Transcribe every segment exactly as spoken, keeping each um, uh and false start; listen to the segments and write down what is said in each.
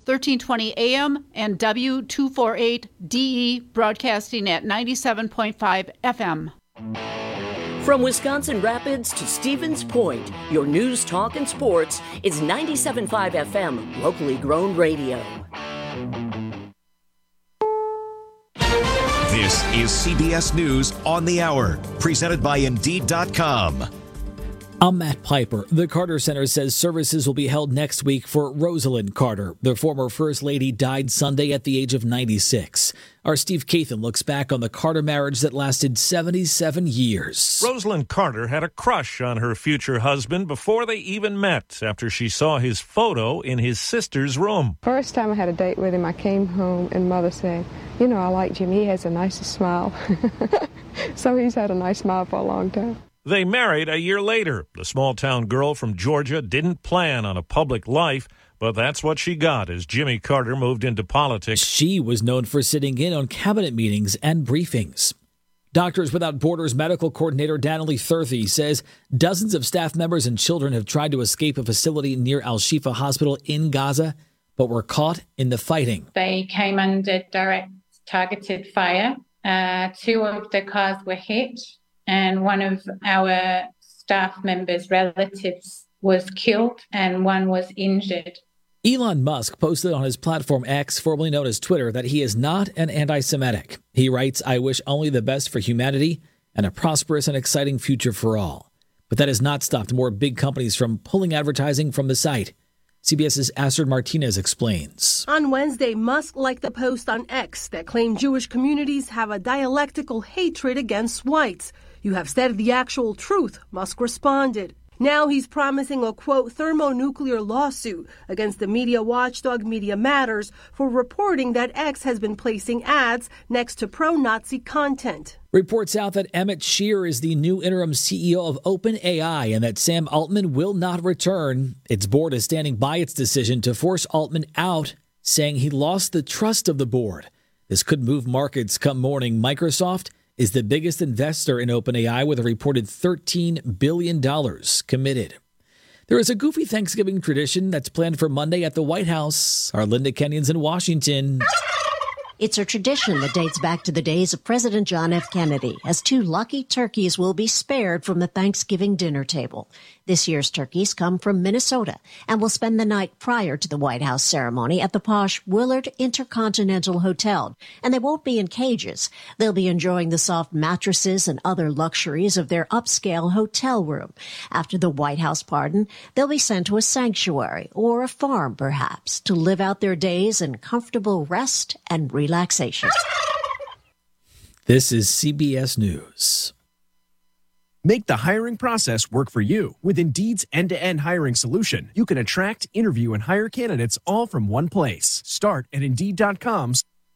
thirteen twenty A M, and W two forty-eight D E, broadcasting at ninety-seven point five F M. From Wisconsin Rapids to Stevens Point, your news, talk, and sports is ninety-seven point five F M, locally grown radio. This is C B S News on the Hour, presented by Indeed dot com. I'm Matt Piper. The Carter Center says services will be held next week for Rosalind Carter. The former First Lady died Sunday at the age of ninety-six. Our Steve Kathan looks back on the Carter marriage that lasted seventy-seven years. Rosalind Carter had a crush on her future husband before they even met, after she saw his photo in his sister's room. First time I had a date with him, I came home and Mother said, you know, I like Jimmy. He has a nice smile. So he's had a nice smile for a long time. They married a year later. The small-town girl from Georgia didn't plan on a public life, but that's what she got as Jimmy Carter moved into politics. She was known for sitting in on cabinet meetings and briefings. Doctors Without Borders medical coordinator Danielle Thurthy says dozens of staff members and children have tried to escape a facility near Al-Shifa Hospital in Gaza, but were caught in the fighting. They came under direct targeted fire. Uh, two of the cars were hit, and one of our staff members' relatives was killed and one was injured. Elon Musk posted on his platform X, formerly known as Twitter, that he is not an anti-Semitic. He writes, I wish only the best for humanity and a prosperous and exciting future for all. But that has not stopped more big companies from pulling advertising from the site. CBS's Astrid Martinez explains. On Wednesday, Musk liked the post on X that claimed Jewish communities have a dialectical hatred against whites. You have said the actual truth, Musk responded. Now he's promising a, quote, thermonuclear lawsuit against the media watchdog Media Matters for reporting that X has been placing ads next to pro-Nazi content. Reports out that Emmett Shear is the new interim C E O of OpenAI and that Sam Altman will not return. Its board is standing by its decision to force Altman out, saying he lost the trust of the board. This could move markets come morning. Microsoft is the biggest investor in OpenAI with a reported thirteen billion dollars committed. There is a goofy Thanksgiving tradition that's planned for Monday at the White House. Our Linda Kenyon's in Washington. It's a tradition that dates back to the days of President John F. Kennedy, as two lucky turkeys will be spared from the Thanksgiving dinner table. This year's turkeys come from Minnesota and will spend the night prior to the White House ceremony at the posh Willard Intercontinental Hotel. And they won't be in cages. They'll be enjoying the soft mattresses and other luxuries of their upscale hotel room. After the White House pardon, they'll be sent to a sanctuary or a farm, perhaps, to live out their days in comfortable rest and relaxation. This is C B S News. Make the hiring process work for you. With Indeed's end-to-end hiring solution, you can attract, interview, and hire candidates all from one place. Start at Indeed dot com.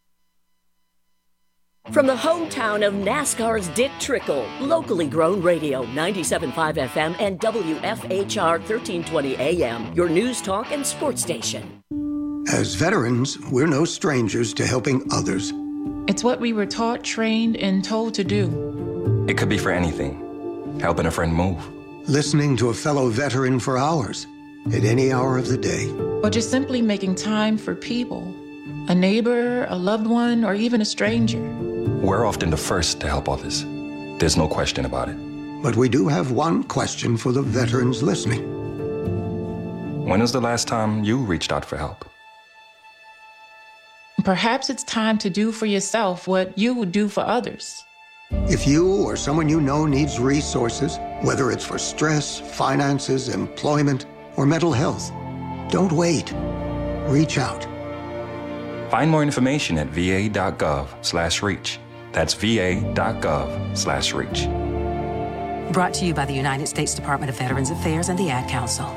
From the hometown of NASCAR's Dick Trickle, locally grown radio, ninety-seven point five F M and W F H R thirteen twenty A M, your news, talk, and sports station. As veterans, we're no strangers to helping others. It's what we were taught, trained, and told to do. It could be for anything. Helping a friend move. Listening to a fellow veteran for hours, at any hour of the day. Or just simply making time for people. A neighbor, a loved one, or even a stranger. We're often the first to help others. There's no question about it. But we do have one question for the veterans listening. When was the last time you reached out for help? Perhaps it's time to do for yourself what you would do for others. If you or someone you know needs resources, whether it's for stress, finances, employment, or mental health, don't wait. Reach out. Find more information at va.gov slash reach. That's va.gov slash reach. Brought to you by the United States Department of Veterans Affairs and the Ad Council.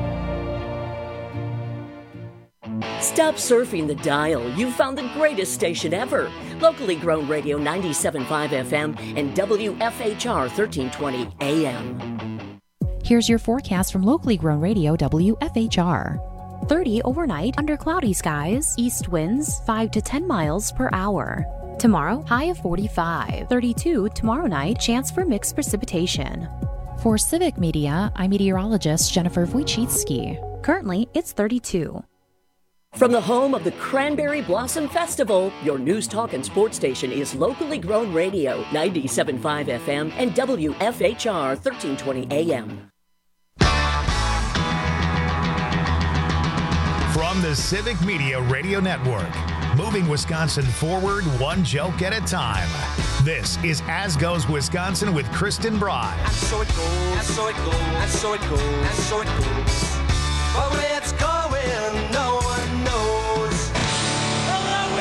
Stop surfing the dial. You've found the greatest station ever. Locally grown radio, ninety-seven point five F M and W F H R thirteen twenty A M. Here's your forecast from locally grown radio, W F H R. thirty overnight under cloudy skies, east winds five to ten miles per hour. Tomorrow, high of forty-five. thirty-two tomorrow night, chance for mixed precipitation. For Civic Media, I'm meteorologist Jennifer Wojcicki. Currently, it's thirty-two. From the home of the Cranberry Blossom Festival, your news, talk, and sports station is Locally Grown Radio, ninety-seven point five F M and W F H R thirteen twenty A M. From the Civic Media Radio Network, moving Wisconsin forward one joke at a time. This is As Goes Wisconsin with Kristen Bry. And so it goes, and so it goes, and so it goes, and so it goes. But where it's going, no one knows. Hello,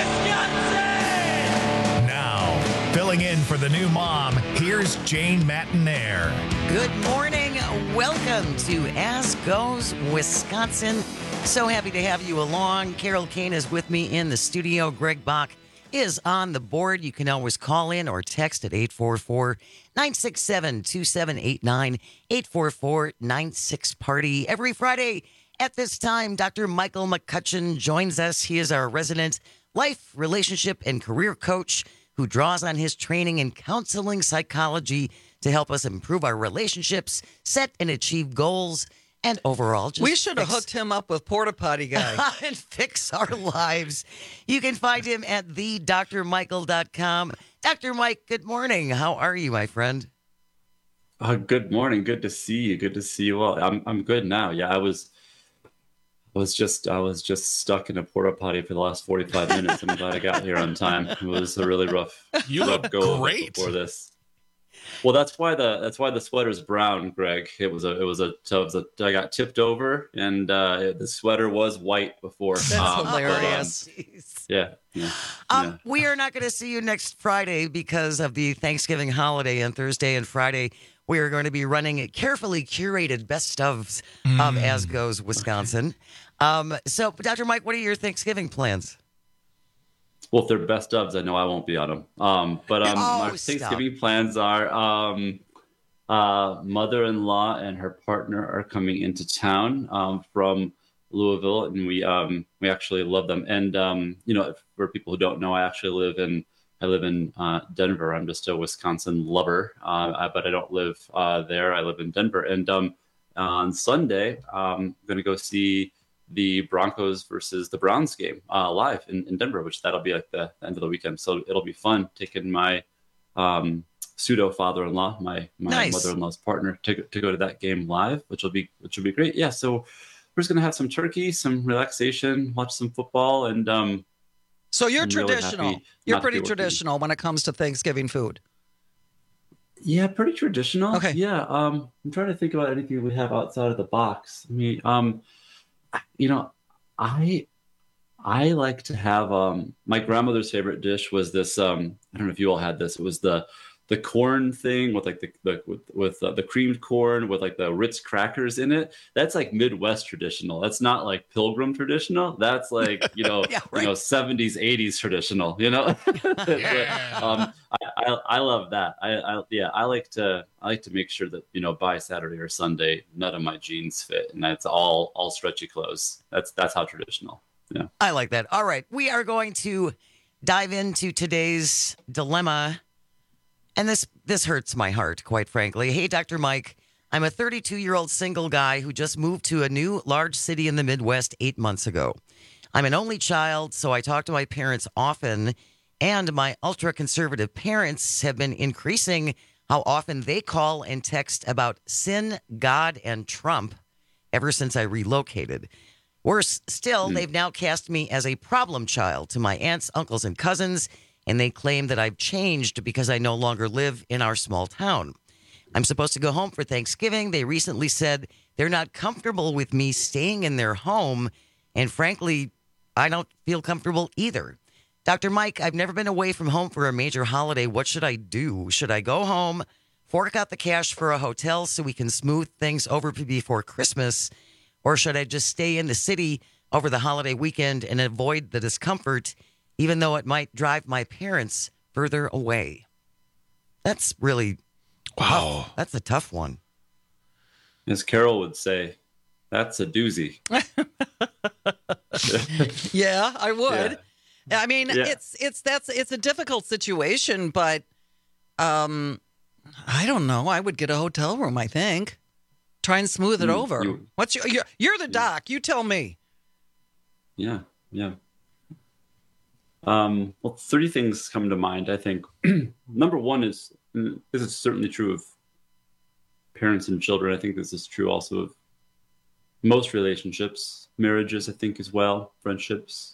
Wisconsin! Now, filling in for the new mom, here's Jane Matinaire. Good morning. Welcome to As Goes Wisconsin. So happy to have you along. Carol Kane is with me in the studio. Greg Bach is on the board. You can always call in or text at eight four four, nine six seven, two seven eight nine, eight four four, nine six party. Every Friday at this time, Doctor Michael McCutcheon joins us. He is our resident life, relationship, and career coach who draws on his training in counseling psychology to help us improve our relationships, set and achieve goals, and overall, just we should have fix- hooked him up with Porta Potty Guy and fix our lives. You can find him at the dr michael dot com. Doctor Mike, good morning. How are you, my friend? Uh, good morning. Good to see you. Good to see you all. I'm I'm good now. Yeah, I was I was just I was just stuck in a porta potty for the last forty-five minutes. I'm glad I got here on time. It was a really rough, you rough look go great before this. Well, that's why the that's why the sweater's brown, Greg. It was a it was a, it was a I got tipped over, and uh, the sweater was white before. That's um, hilarious. But, um, yeah, yeah, Um, yeah. we are not going to see you next Friday because of the Thanksgiving holiday, and Thursday and Friday we are going to be running a carefully curated best ofs Mm. of As Goes Wisconsin. Um, so, Doctor Mike, what are your Thanksgiving plans? Well, if they're best ofs, I know I won't be on them. Um, but um, Oh, my Thanksgiving plans are um, uh, mother-in-law and her partner are coming into town um, from Louisville, and we um, we actually love them. And um, you know, for people who don't know, I actually live in I live in uh, Denver. I'm just a Wisconsin lover, uh, I, but I don't live uh, there. I live in Denver. And um, on Sunday, I'm going to go see the Broncos versus the Browns game uh, live in, in Denver, which that'll be at the end of the weekend. So it'll be fun taking my um, pseudo father-in-law, my my Nice. mother-in-law's partner, to to go to that game live, which will be which will be great. Yeah, so we're just gonna have some turkey, some relaxation, watch some football, and um. So you're I'm really traditional. happy You're not to pretty be working. traditional when it comes to Thanksgiving food. Yeah, pretty traditional. Okay. Yeah. Um, I'm trying to think about anything we have outside of the box. I mean, um, you know, I I like to have um my grandmother's favorite dish was this. Um, I don't know if you all had this. It was the the corn thing with like the, the with with uh, the creamed corn with like the Ritz crackers in it. That's like Midwest traditional. That's not like Pilgrim traditional. That's like, you know, Yeah, right. you know, seventies, eighties traditional, you know? Yeah. um, I, I, I love that. I, I, yeah, I like to, I like to make sure that, you know, by Saturday or Sunday, none of my jeans fit and that's all, all stretchy clothes. That's, that's how traditional. Yeah. I like that. All right. We are going to dive into today's dilemma. And this this hurts my heart, quite frankly. Hey, Doctor Mike, I'm a thirty-two-year-old single guy who just moved to a new large city in the Midwest eight months ago. I'm an only child, so I talk to my parents often, and my ultra-conservative parents have been increasing how often they call and text about sin, God, and Trump ever since I relocated. Worse still, they've now cast me as a problem child to my aunts, uncles, and cousins, and they claim that I've changed because I no longer live in our small town. I'm supposed to go home for Thanksgiving. They recently said they're not comfortable with me staying in their home, and frankly, I don't feel comfortable either. Doctor Mike, I've never been away from home for a major holiday. What should I do? Should I go home, fork out the cash for a hotel so we can smooth things over before Christmas, or should I just stay in the city over the holiday weekend and avoid the discomfort, even though it might drive my parents further away? That's really, Wow. tough. That's a tough one. As Carol would say, that's a doozy. Yeah, I would. I mean, Yeah. it's it's that's it's a difficult situation, but um, I don't know. I would get a hotel room. I think. Try and smooth it Mm, over. you- What's your you're, you're the doc? You tell me. Yeah. Yeah. Um, well, three things come to mind, I think. Number one is, this is certainly true of parents and children. I think this is true also of most relationships, marriages, I think, as well, friendships.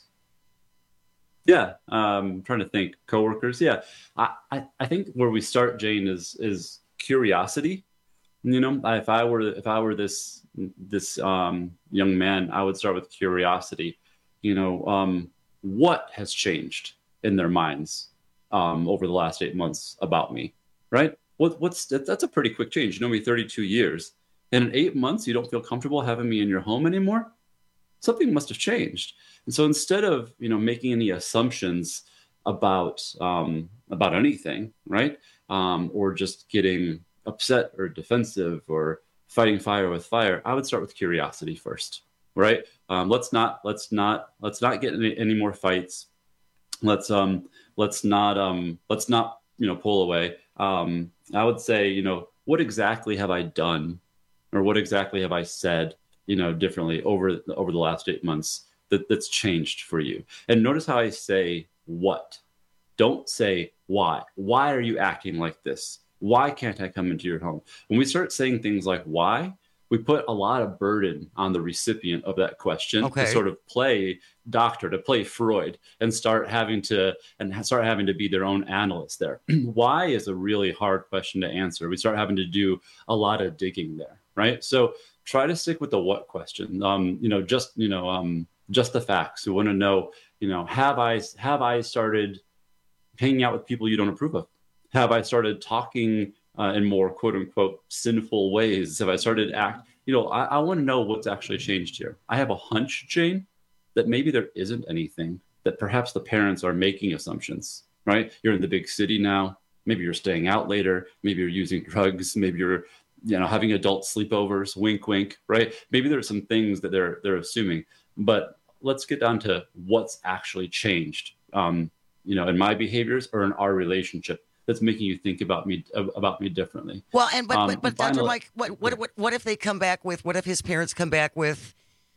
Yeah, um, trying to think, coworkers. Yeah, I, I, I think where we start, Jane, is is curiosity. You know, if I were if I were this this um, young man, I would start with curiosity. You know, um, what has changed in their minds um, over the last eight months about me, right? What what's that's a pretty quick change. You know me thirty-two years, and in eight months you don't feel comfortable having me in your home anymore. Something must have changed. And so instead of, you know, making any assumptions about um, about anything, right, um, or just getting upset or defensive or fighting fire with fire, I would start with curiosity first, right? Um, let's not let's not let's not get any, any more fights. Let's um let's not um let's not you know pull away. Um, I would say, you know, what exactly have I done, or what exactly have I said, you know, differently over over the last eight months that, that's changed for you? And notice how I say what. Don't say why. Why are you acting like this? Why can't I come into your home? When we start saying things like why, we put a lot of burden on the recipient of that question Okay. to sort of play doctor, to play Freud, and start having to and start having to be their own analyst there. Why is a really hard question to answer. We start having to do a lot of digging there, right? So try to stick with the what question. Um, you know, just you know, um, just the facts. We want to know, you know, have I have I started hanging out with people you don't approve of? Have I started talking uh, in more quote unquote sinful ways? Have I started act? You know, I, I want to know what's actually changed here. I have a hunch, Jane, that maybe there isn't anything. That perhaps the parents are making assumptions. Right? You're in the big city now. Maybe you're staying out later. Maybe you're using drugs. Maybe you're you know, having adult sleepovers, wink, wink, right? Maybe there's some things that they're they're assuming, but let's get down to what's actually changed, um, you know, in my behaviors or in our relationship that's making you think about me about me differently. Well, and but Um, but, but and Doctor finally- Mike, what, what what what if they come back with? What if his parents come back with?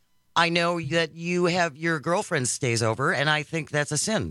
I know that you have your girlfriend stays over, and I think that's a sin.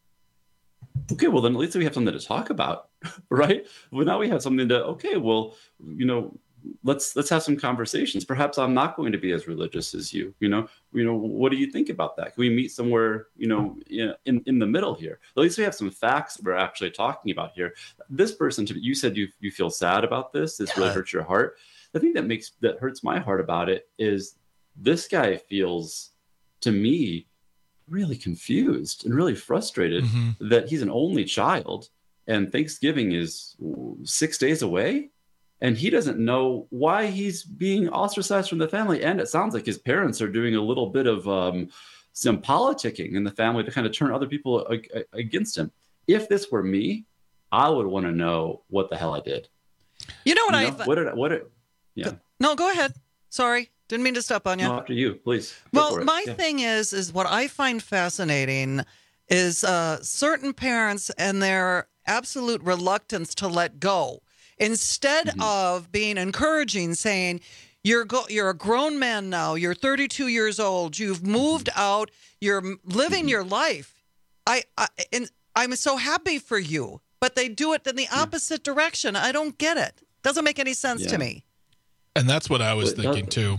Okay, well then at least we have something to talk about, right? Well, now we have something to. Okay, well, you know, let's let's have some conversations. Perhaps I'm not going to be as religious as you. You know, you know, what do you think about that? Can we meet somewhere, you know, in in, in the middle here? At least we have some facts that we're actually talking about here. This person, you said you you feel sad about this. This really Yeah. hurts your heart. The thing that makes that hurts my heart about it is this guy feels, to me, really confused and really frustrated that he's an only child and Thanksgiving is six days away and he doesn't know why he's being ostracized from the family. And it sounds like his parents are doing a little bit of um, some politicking in the family to kind of turn other people ag- against him. If this were me, I would want to know what the hell I did. You know what You I know, th- what did I, what did, yeah. No, go ahead. Sorry. Didn't mean to step on you. No, after you, please. Go for Well, it. my Yeah. thing is, is what I find fascinating is uh, certain parents and their absolute reluctance to let go. Instead Mm-hmm. of being encouraging, saying, you're go- you're a grown man now, you're thirty-two years old, you've moved Mm-hmm. out, you're m- living your life. I, I and I'm so happy for you, but they do it in the opposite direction. I don't get it. Doesn't make any sense Yeah. to me. And that's what I was Well, it thinking does- too.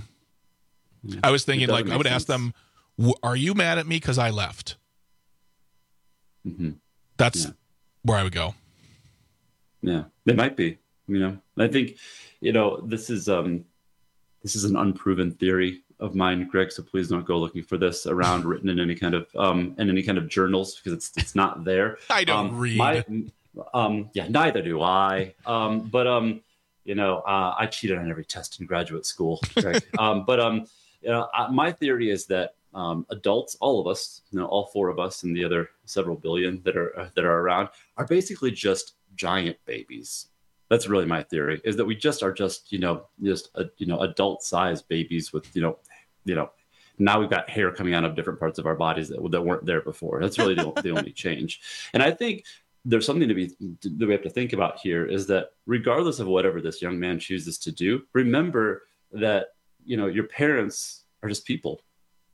I was thinking, doesn't like, I make would ask sense. them, "W- "Are you mad at me because I left?" Mm-hmm. That's Yeah. where I would go. Yeah, they might be. You know, I think, you know, this is um, this is an unproven theory of mine, Greg. So please don't go looking for this around written in any kind of um in any kind of journals because it's it's not there. I don't um, read. My, um, yeah, neither do I. Um, but um, you know, uh, I cheated on every test in graduate school, Greg. um, but um, you know, I, my theory is that um, adults, all of us, you know, all four of us, and the other several billion that are uh, that are around, are basically just giant babies. That's really my theory, is that we just are just, you know, just, a, you know, adult sized babies with, you know, you know, now we've got hair coming out of different parts of our bodies that, that weren't there before. That's really the, the only change. And I think there's something to be, that we have to think about here is that regardless of whatever this young man chooses to do, remember that, you know, your parents are just people.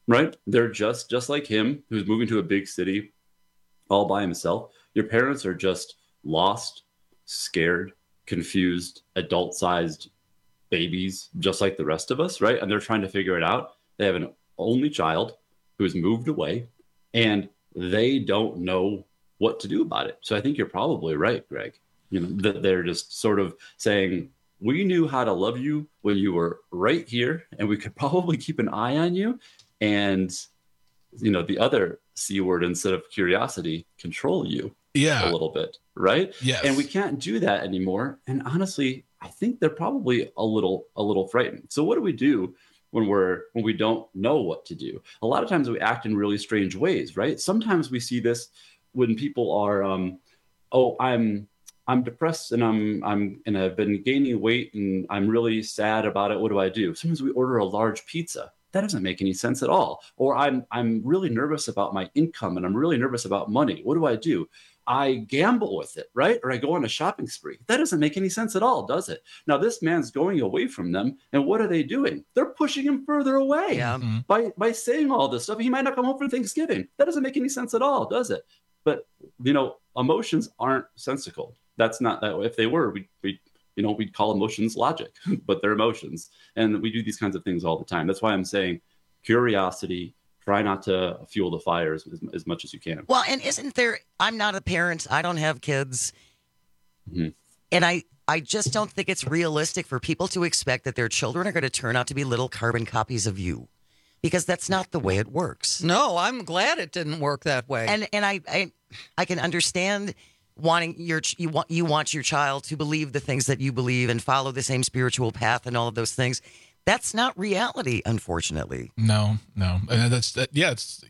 right? They're just just like him, who's moving to a big city all by himself. Your parents are just lost, scared, confused, adult-sized babies, just like the rest of us, right? And they're trying to figure it out. They have an only child who's moved away, and they don't know what to do about it. So I think you're probably right, Greg. You know, that they're just sort of saying, we knew how to love you when you were right here, and we could probably keep an eye on you. And, you know, the other C word instead of curiosity, control you yeah. a little bit, right? Yes. And we can't do that anymore. And honestly, I think they're probably a little a little frightened. So what do we do when we're when we don't know what to do? A lot of times we act in really strange ways, right? Sometimes we see this when people are, um, oh, I'm I'm depressed and I'm I'm and I've been gaining weight and I'm really sad about it. What do I do? Sometimes we order a large pizza. That doesn't make any sense at all. Or I'm I'm really nervous about my income and I'm really nervous about money. What do I do? I gamble with it, right? Or I go on a shopping spree. That doesn't make any sense at all, does it? Now this man's going away from them, and what are they doing? They're pushing him further away Yeah. Mm-hmm. by by saying all this stuff. He might not come home for Thanksgiving. That doesn't make any sense at all, does it? But you know, emotions aren't sensical. That's not that. If they were, we we you know we'd call emotions logic, but they're emotions, and we do these kinds of things all the time. That's why I'm saying curiosity. Try not to fuel the fires as, as much as you can. Well, and isn't there? I'm not a parent. I don't have kids, mm-hmm. and I I just don't think it's realistic for people to expect that their children are going to turn out to be little carbon copies of you, because that's not the way it works. No, I'm glad it didn't work that way. And and I I, I can understand wanting your you want you want your child to believe the things that you believe and follow the same spiritual path and all of those things. That's not reality, unfortunately. No, no. And that's that. Yeah. It's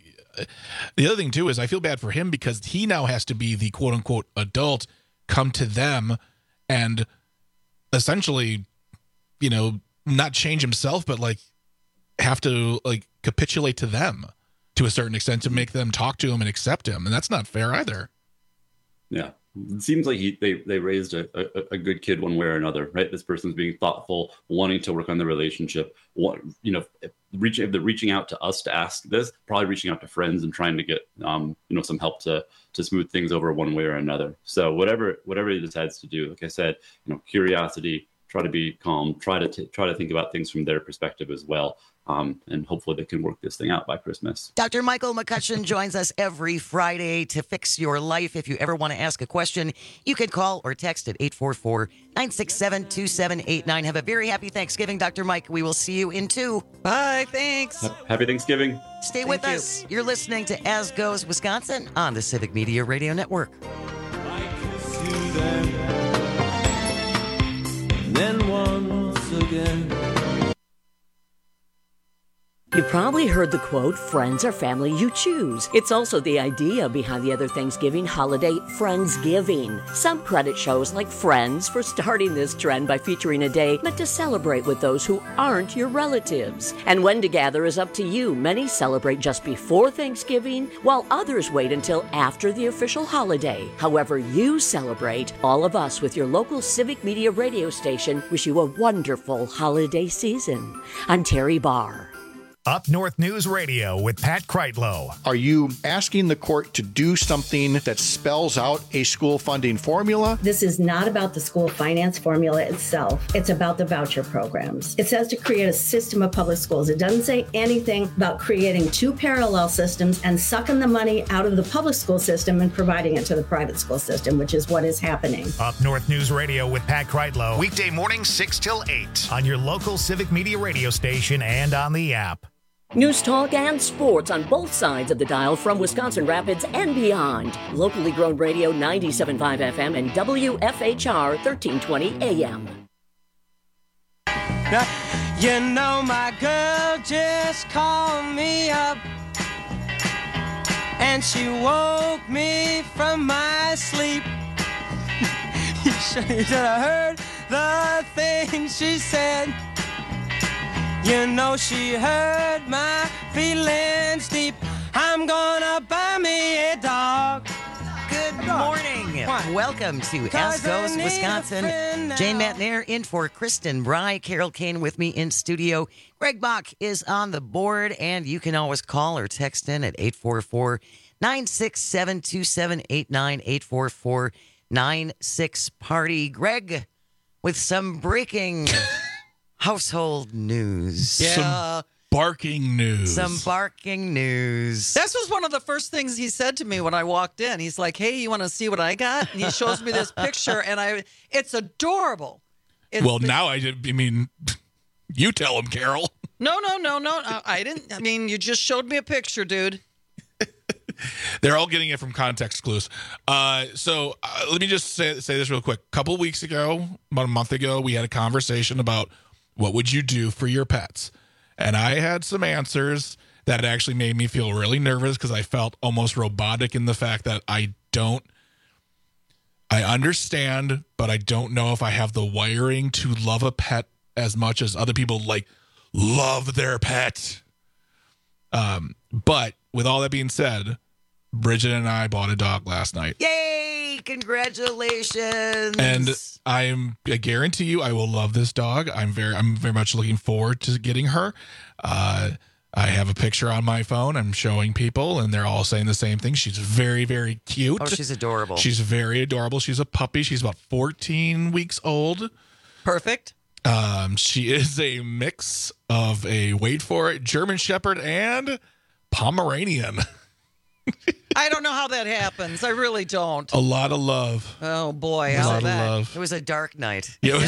the other thing too is I feel bad for him because he now has to be the quote unquote adult, come to them, and essentially, you know, not change himself, but like have to like capitulate to them to a certain extent to make them talk to him and accept him, and that's not fair either. Yeah. It seems like he, they, they raised a, a, a good kid one way or another, right? This person's being thoughtful, wanting to work on the relationship. What, you know, if, reach, if they're reaching out to us to ask this, probably reaching out to friends and trying to get, um, you know, some help to to smooth things over one way or another. So whatever whatever he decides to do, like I said, you know, curiosity, try to be calm, try to t- try to think about things from their perspective as well. Um, and hopefully they can work this thing out by Christmas. Doctor Michael McCutcheon joins us every Friday to fix your life. If you ever want to ask a question, you can call or text at eight four four, nine six seven, two seven eight nine. Have a very happy Thanksgiving, Doctor Mike. We will see you in two. Bye. Thanks. Happy Thanksgiving. Stay Thank with you. us. You're listening to As Goes Wisconsin on the Civic Media Radio Network. Then once again. You probably heard the quote, friends are family you choose. It's also the idea behind the other Thanksgiving holiday, Friendsgiving. Some credit shows like Friends for starting this trend by featuring a day meant to celebrate with those who aren't your relatives. And when to gather is up to you. Many celebrate just before Thanksgiving, while others wait until after the official holiday. However you celebrate, all of us with your local Civic Media radio station wish you a wonderful holiday season. I'm Terry Barr. Up North News Radio with Pat Kreitlow. Are you asking the court to do something that spells out a school funding formula? This is not about the school finance formula itself. It's about the voucher programs. It says to create a system of public schools. It doesn't say anything about creating two parallel systems and sucking the money out of the public school system and providing it to the private school system, which is what is happening. Up North News Radio with Pat Kreitlow. Weekday mornings six till eight on your local Civic Media radio station and on the app. News talk and sports on both sides of the dial from Wisconsin Rapids and beyond. Locally grown radio ninety-seven point five F M and W F H R thirteen twenty A M. You know my girl just called me up and she woke me from my sleep. You should have heard the things she said. You know she hurt my feelings deep. I'm gonna buy me a dog. Good morning. Welcome to As Goes Wisconsin. Jane Matnair in for Kristen Bry. Carol Kane with me in studio. Greg Bach is on the board, and you can always call or text in at eight four four, nine six seven, two seven eight nine, eight four four, nine six party. Greg, with some breaking household news. Yeah. Some barking news. Some barking news. This was one of the first things he said to me when I walked in. He's like, "Hey, you want to see what I got?" And he shows me this picture, and I, it's adorable. It's well, the, now I, I mean, you tell him, Carol. No, no, no, no. I didn't. I mean, you just showed me a picture, dude. They're all getting it from Context Clues. Uh, so uh, let me just say, say this real quick. A couple of weeks ago, about a month ago, we had a conversation about what would you do for your pets. And I had some answers that actually made me feel really nervous because I felt almost robotic in the fact that I don't, I understand, but I don't know if I have the wiring to love a pet as much as other people like love their pet. Um, but with all that being said, Bridget and I bought a dog last night. Yay! Congratulations! And I'm, I guarantee you, I will love this dog. I'm very, I'm very much looking forward to getting her. Uh, I have a picture on my phone. I'm showing people, and they're all saying the same thing. She's very, very cute. Oh, she's adorable. She's very adorable. She's a puppy. She's about fourteen weeks old. Perfect. Um, she is a mix of a, wait for it, German Shepherd and Pomeranian. I don't know how that happens. I really don't. A lot of love. Oh, boy. A How lot of that? love. It was a dark night. Yeah,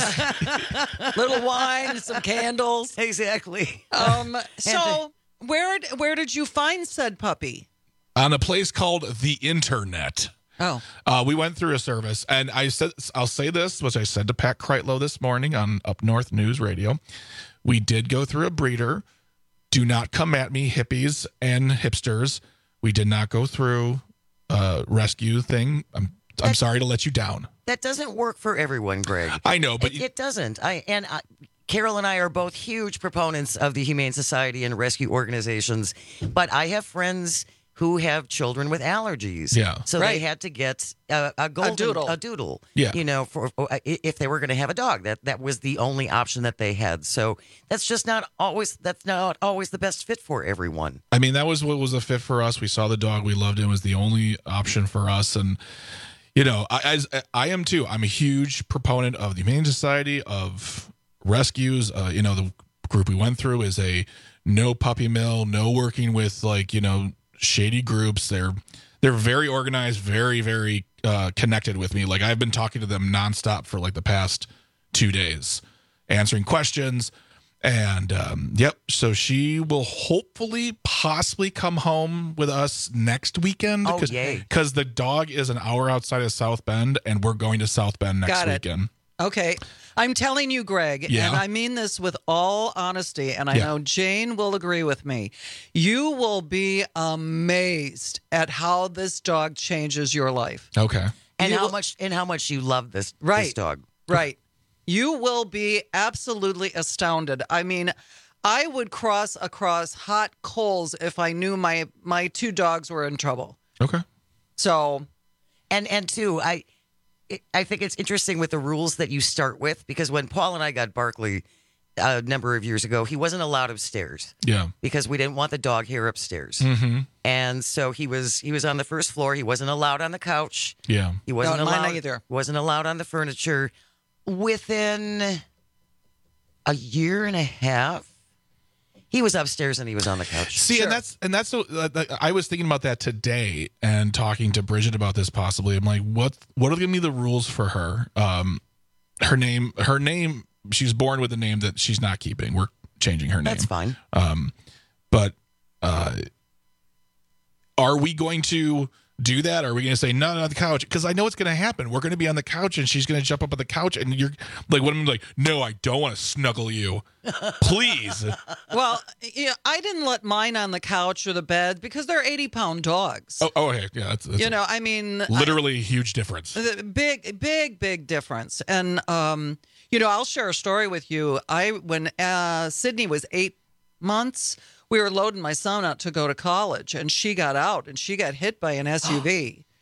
it was. Little wine, some candles. Exactly. Um. So where where did you find said puppy? On a place called the Internet. Oh. Uh, we went through a service, and I said, I'll say this, which I said to Pat Kreitlow this morning on Up North News Radio. We did go through a breeder. Do not come at me, hippies and hipsters. We did not go through a rescue thing. I'm I'm sorry to let you down. That doesn't work for everyone, Greg. I know, but it, it doesn't. I and I, Carol and I are both huge proponents of the Humane Society and rescue organizations, but I have friends who have children with allergies. Yeah. So Right. they had to get a, a golden, A doodle. a doodle. Yeah. You know, for if they were going to have a dog, that that was the only option that they had. So that's just not always that's not always the best fit for everyone. I mean, that was what was a fit for us. We saw the dog, we loved it. It was the only option for us, and you know, I as I am too. I'm a huge proponent of the Humane Society, of rescues. Uh, you know, the group we went through is a no puppy mill, no working with like you know shady groups. They're they're very organized, very very uh, connected with me. Like I've been talking to them nonstop for like the past two days, answering questions. And um, yep, so she will hopefully possibly come home with us next weekend. Oh, cause, yay. Because the dog is an hour outside of South Bend, and we're going to South Bend next Got it. weekend. Okay. I'm telling you, Greg, Yeah. and I mean this with all honesty, and I Yeah. know Jane will agree with me. You will be amazed at how this dog changes your life. Okay. And You how will- much and how much you love this, Right. this dog. Right. You will be absolutely astounded. I mean, I would cross across hot coals if I knew my my two dogs were in trouble. Okay. So, And and two, I I think it's interesting with the rules that you start with, because when Paul and I got Barkley a number of years ago, he wasn't allowed upstairs. Yeah. Because we didn't want the dog hair upstairs. Mm-hmm. And so he was he was on the first floor. He wasn't allowed on the couch. Yeah. He wasn't No, mine allowed either. wasn't allowed on the furniture. Within a year and a half, he was upstairs and he was on the couch. See, and that's and that's so. Uh, I was thinking about that today and talking to Bridget about this. Possibly, I'm like, what what are going to be the rules for her? Um, her name, her name. She's born with a name that she's not keeping. We're changing her name. That's fine. Um, but uh, are we going to do that? Are we going to say no, not the couch? Because I know it's going to happen. We're going to be on the couch, and she's going to jump up on the couch, and you're like, what am I like? No, I don't want to snuggle you, please. well, you know, I didn't let mine on the couch or the bed because they're eighty pound dogs. Oh, oh, okay, yeah, that's, that's you know, I mean, literally a huge difference. I, big, big, big difference. And um, you know, I'll share a story with you. I when uh, Sydney was eight months. We were loading my son out to go to college, and she got out, and she got hit by an S U V.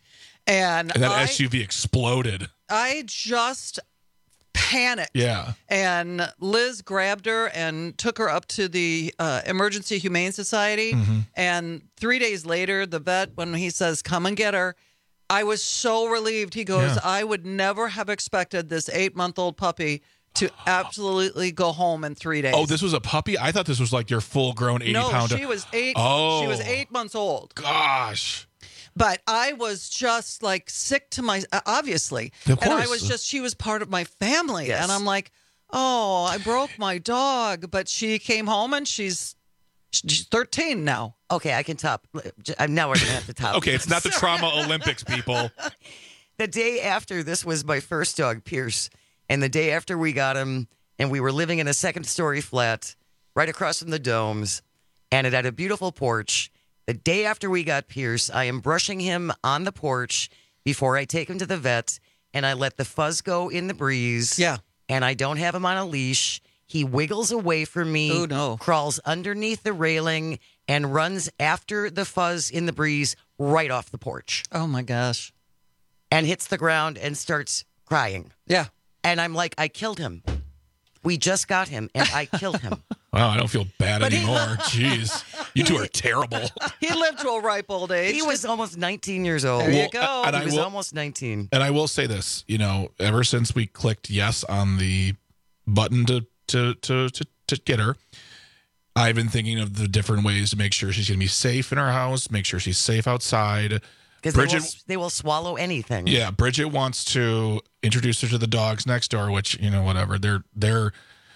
And, and that I, S U V exploded. I just panicked. Yeah. And Liz grabbed her and took her up to the uh, Emergency Humane Society. Mm-hmm. And three days later, the vet, when he says, come and get her, I was so relieved. He goes, Yeah. I would never have expected this eight-month-old puppy to absolutely go home in three days. Oh, this was a puppy? I thought this was like your full-grown eighty no, pounder. she was eight. Oh. She was eight months old. Gosh. But I was just like sick to my, obviously. Of And I course. was just, she was part of my family. Yes. And I'm like, oh, I broke my dog. But she came home and she's, she's thirteen now. Okay, I can top. I'm now we're gonna have to top. Okay, it's not the trauma Olympics, people. The day after, this was my first dog, Pierce. And the day after we got him, and we were living in a second story flat right across from the domes, and it had a beautiful porch. The day after we got Pierce, I am brushing him on the porch before I take him to the vet, and I let the fuzz go in the breeze. Yeah. And I don't have him on a leash. He wiggles away from me, Oh, no. crawls underneath the railing, and runs after the fuzz in the breeze right off the porch. Oh, my gosh. And hits the ground and starts crying. Yeah. And I'm like, I killed him. We just got him, and I killed him. Wow, I don't feel bad But he- anymore. Jeez. You two are terrible. He lived to a ripe old age. He was almost nineteen years old. There you Well, go. and He I was will- almost nineteen. And I will say this, you know, ever since we clicked yes on the button to to to to, to get her, I've been thinking of the different ways to make sure she's going to be safe in our house, make sure she's safe outside. Because they, Bridget, will- they will swallow anything. yeah, Bridget wants to introduce her to the dogs next door, which, you know, whatever. They're they're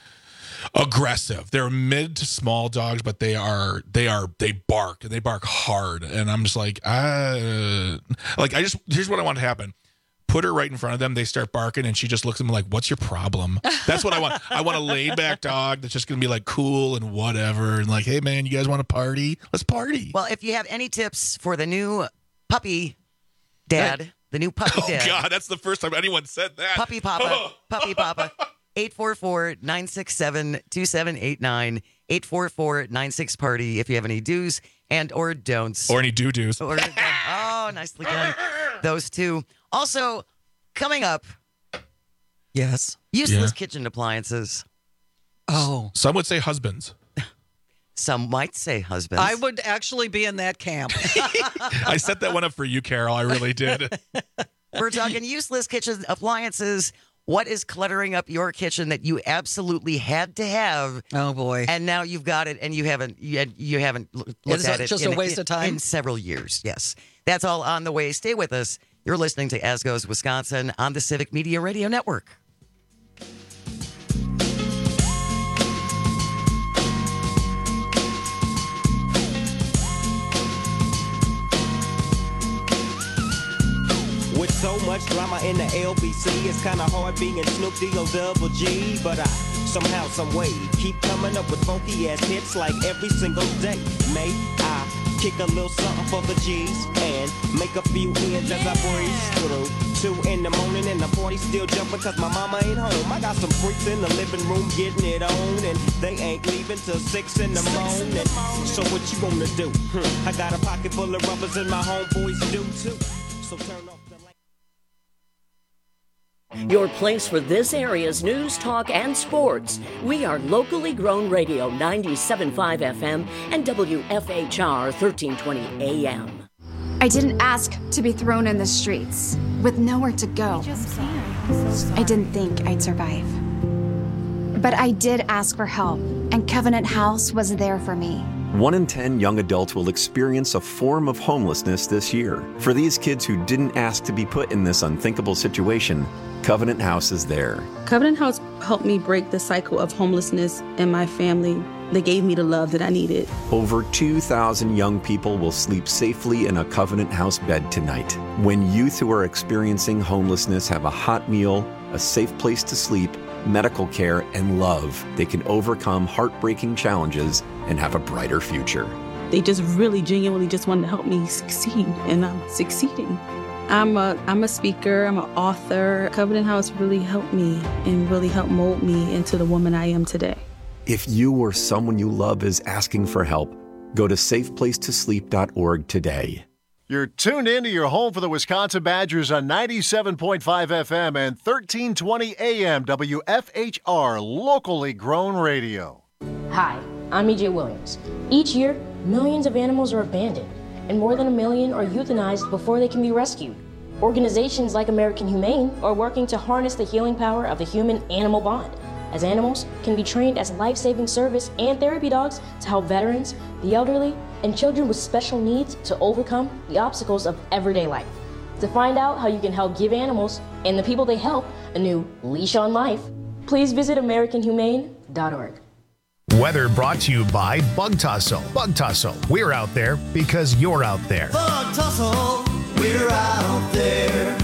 aggressive. They're mid to small dogs, but they are they are they bark and they bark hard. And I'm just like, uh like I just here's what I want to happen. Put her right in front of them. They start barking, and she just looks at them like, "What's your problem?" That's what I want. I want a laid back dog that's just gonna be like cool and whatever, and like, "Hey man, you guys want to party? Let's party." Well, if you have any tips for the new puppy dad, the new puppy Oh dad, God, that's the first time anyone said that. puppy papa, puppy papa, eight four four, nine six seven, two seven eight nine, eight four four, nine six party if you have any do's and or don'ts. Or any doo doos. Or, oh, nicely done. Those two. Also, coming up, Yes. useless Yeah. kitchen appliances. Oh. Some would say husbands. Some might say husbands. I would actually be in that camp. I set that one up for you, Carol. I really did. We're talking useless kitchen appliances. What is cluttering up your kitchen that you absolutely had to have? Oh boy! And now you've got it, and you haven't you, had, you haven't l- looked Is at it it. just in, a waste in- of time? in several years. Yes, that's all on the way. Stay with us. You're listening to As Goes Wisconsin on the Civic Media Radio Network. With so much drama in the L B C, it's kinda hard being Snoop D O Double G. But I somehow, some way, keep coming up with funky ass hits like every single day. May I kick a little something for the G's and make a few ends as I breeze through. Two in the morning and the party still jumping cause my mama ain't home. I got some freaks in the living room getting it on and they ain't leaving till six in the morning. So what you gonna do? Hmm. I got a pocket full of rubbers and my homeboys do too. So turn off the light. Your place for this area's news, talk, and sports. We are locally grown radio ninety-seven point five F M and W F H R thirteen twenty A M. I didn't ask to be thrown in the streets with nowhere to go. I didn't think I'd survive. But I did ask for help, and Covenant House was there for me. One in ten young adults will experience a form of homelessness this year. For these kids who didn't ask to be put in this unthinkable situation, Covenant House is there. Covenant House helped me break the cycle of homelessness in my family. They gave me the love that I needed. Over two thousand young people will sleep safely in a Covenant House bed tonight. When youth who are experiencing homelessness have a hot meal, a safe place to sleep, medical care, and love, they can overcome heartbreaking challenges and have a brighter future. They just really genuinely just wanted to help me succeed, and I'm succeeding. I'm a I'm a speaker, I'm an author. Covenant House really helped me and really helped mold me into the woman I am today. If you or someone you love is asking for help, go to safe place to sleep dot org today. You're tuned into your home for the Wisconsin Badgers on ninety-seven point five F M and thirteen twenty A M W F H R, locally grown radio. Hi, I'm E J Williams. Each year, millions of animals are abandoned, and more than a million are euthanized before they can be rescued. Organizations like American Humane are working to harness the healing power of the human-animal bond, as animals can be trained as life-saving service and therapy dogs to help veterans, the elderly, and children with special needs to overcome the obstacles of everyday life. To find out how you can help give animals and the people they help a new leash on life, please visit American Humane dot org. Weather brought to you by Bug Tussle. Bug Tussle, we're out there because you're out there. Bug Tussle, we're out there.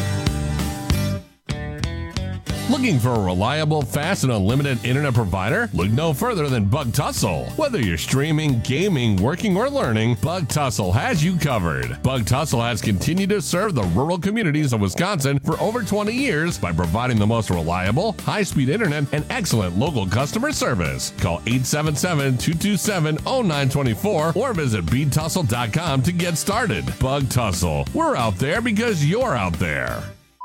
Looking for a reliable, fast, and unlimited internet provider? Look no further than Bug Tussle. Whether you're streaming, gaming, working, or learning, Bug Tussle has you covered. Bug Tussle has continued to serve the rural communities of Wisconsin for over twenty years by providing the most reliable, high-speed internet and excellent local customer service. Call eight seven seven, two two seven, zero nine two four or visit bead tussle dot com to get started. Bug Tussle. We're out there because you're out there.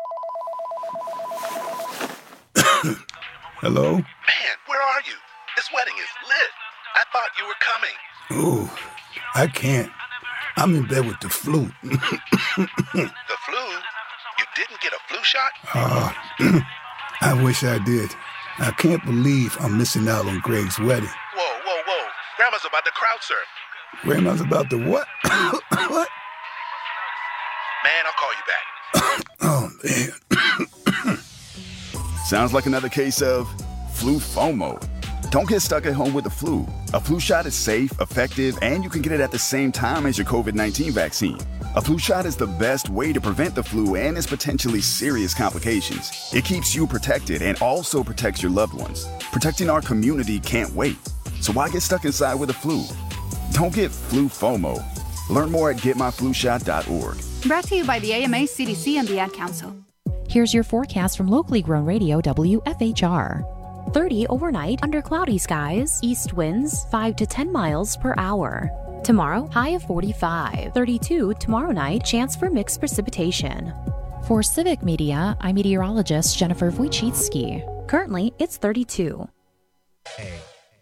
Hello? Man, where are you? This wedding is lit. I thought you were coming. Oh, I can't. I'm in bed with the flu. The flu? You didn't get a flu shot? Uh, I wish I did. I can't believe I'm missing out on Greg's wedding. Whoa, whoa, whoa. Grandma's about to crowd surf. Grandma's about to what? What? Man, I'll call you back. Oh, man. Sounds like another case of flu FOMO. Don't get stuck at home with the flu. A flu shot is safe, effective, and you can get it at the same time as your covid nineteen vaccine. A flu shot is the best way to prevent the flu and its potentially serious complications. It keeps you protected and also protects your loved ones. Protecting our community can't wait. So why get stuck inside with the flu? Don't get flu FOMO. Learn more at get my flu shot dot org. Brought to you by the A M A, C D C, and the Ad Council. Here's your forecast from locally grown radio W F H R. thirty overnight under cloudy skies, east winds five to ten miles per hour. Tomorrow, high of forty-five. thirty-two tomorrow night, chance for mixed precipitation. For Civic Media, I'm meteorologist Jennifer Wojcicki. Currently, it's thirty-two. Hey.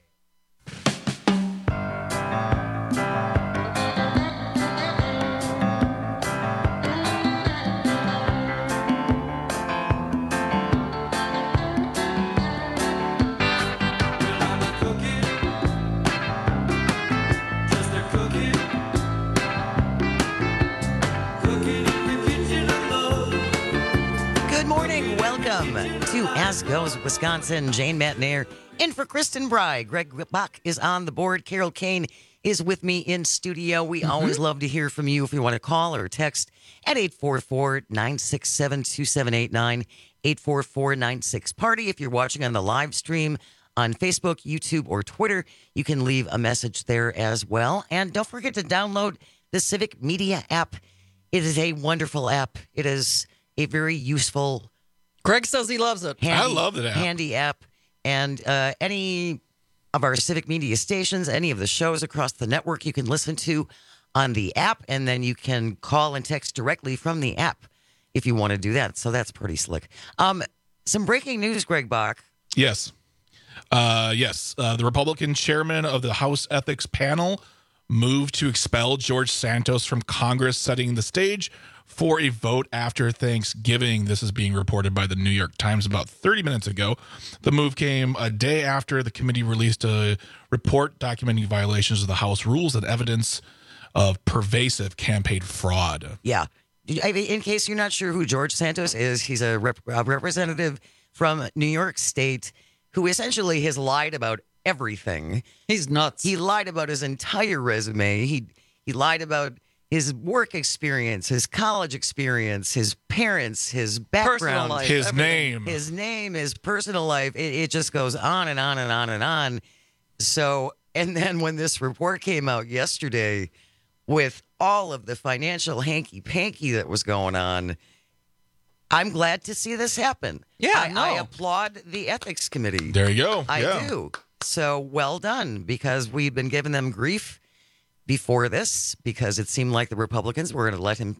To As Goes Wisconsin, Jane Matnair in for Kristen Bry. Greg Bach is on the board. Carol Kane is with me in studio. We mm-hmm. always love to hear from you if you want to call or text at eight four four, nine six seven, two seven eight nine, eight four four, nine six party. If you're watching on the live stream on Facebook, YouTube, or Twitter, you can leave a message there as well. And don't forget to download the Civic Media app. It is a wonderful app. It is a very useful Greg says he loves it. Handy, I love that app. Handy app. And uh, any of our Civic Media stations, any of the shows across the network, you can listen to on the app, and then you can call and text directly from the app if you want to do that. So that's pretty slick. Um, some breaking news, Greg Bach. Yes. Uh, yes. Uh, the Republican chairman of the House Ethics Panel moved to expel George Santos from Congress, setting the stage for a vote after Thanksgiving. This is being reported by the New York Times about thirty minutes ago. The move came a day after the committee released a report documenting violations of the House rules and evidence of pervasive campaign fraud. Yeah. In case you're not sure who George Santos is, he's a, rep- a representative from New York State who essentially has lied about everything. He's nuts. He lied about his entire resume. He he lied about his work experience, his college experience, his parents, his background, life, his everything. name, his name, his personal life. It, it just goes on and on and on and on. So, and then when this report came out yesterday with all of the financial hanky-panky that was going on, I'm glad to see this happen. Yeah, I, no. I applaud the ethics committee. There you go. I yeah. do. So well done, because we've been giving them grief before this because it seemed like the Republicans were going to let him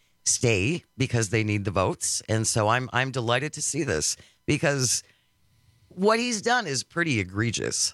stay because they need the votes. And so I'm I'm delighted to see this because what he's done is pretty egregious,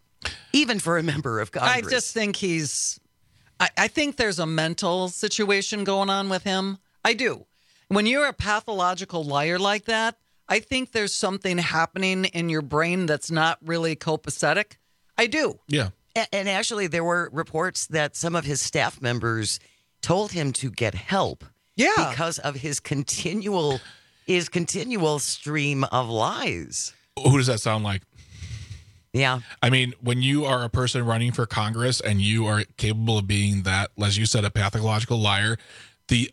even for a member of Congress. I just think he's, I, I think there's a mental situation going on with him. I do. When you're a pathological liar like that, I think there's something happening in your brain that's not really copacetic. I do. Yeah. A- And actually, there were reports that some of his staff members told him to get help. Yeah. Because of his continual, his continual stream of lies. Who does that sound like? Yeah. I mean, when you are a person running for Congress and you are capable of being that, as you said, a pathological liar, the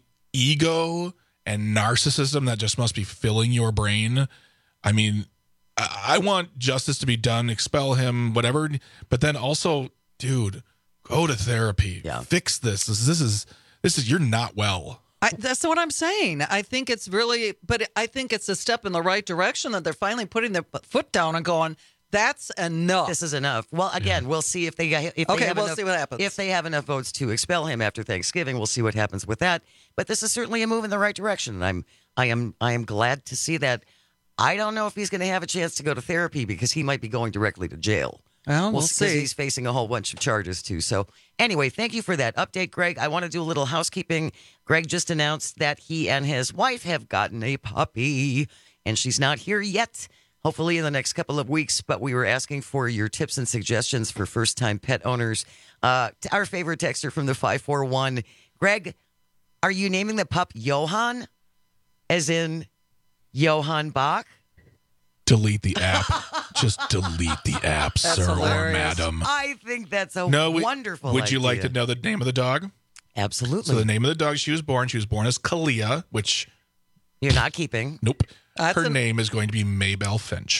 ego and narcissism that just must be filling your brain. I mean, I, I want justice to be done, expel him, whatever. But then also, dude, go to therapy. Yeah. Fix this. This, this is this is you're not well. I, that's what I'm saying. I think it's really, but I think it's a step in the right direction that they're finally putting their foot down and going, that's enough. This is enough. Well, again, we'll see if they if they Okay, have we'll enough, see what happens. If they have enough votes to expel him after Thanksgiving, we'll see what happens with that. But this is certainly a move in the right direction. And I'm I am I am glad to see that. I don't know if he's going to have a chance to go to therapy because he might be going directly to jail. Well, we'll see. see. He's facing a whole bunch of charges too. So anyway, thank you for that update, Greg. I want to do a little housekeeping. Greg just announced that he and his wife have gotten a puppy, and she's not here yet. Hopefully in the next couple of weeks, but we were asking for your tips and suggestions for first-time pet owners. Uh, our favorite texter from the five four one, Greg, are you naming the pup Johann, as in Johann Bach? Delete the app. Just delete the app, That's sir hilarious. or madam. I think that's a No, we- wonderful Would you like idea. to know the name of the dog? Absolutely. So the name of the dog she was born, she was born as Kalia, which you're not keeping. Nope. That's her a- name is going to be Maybelle Finch.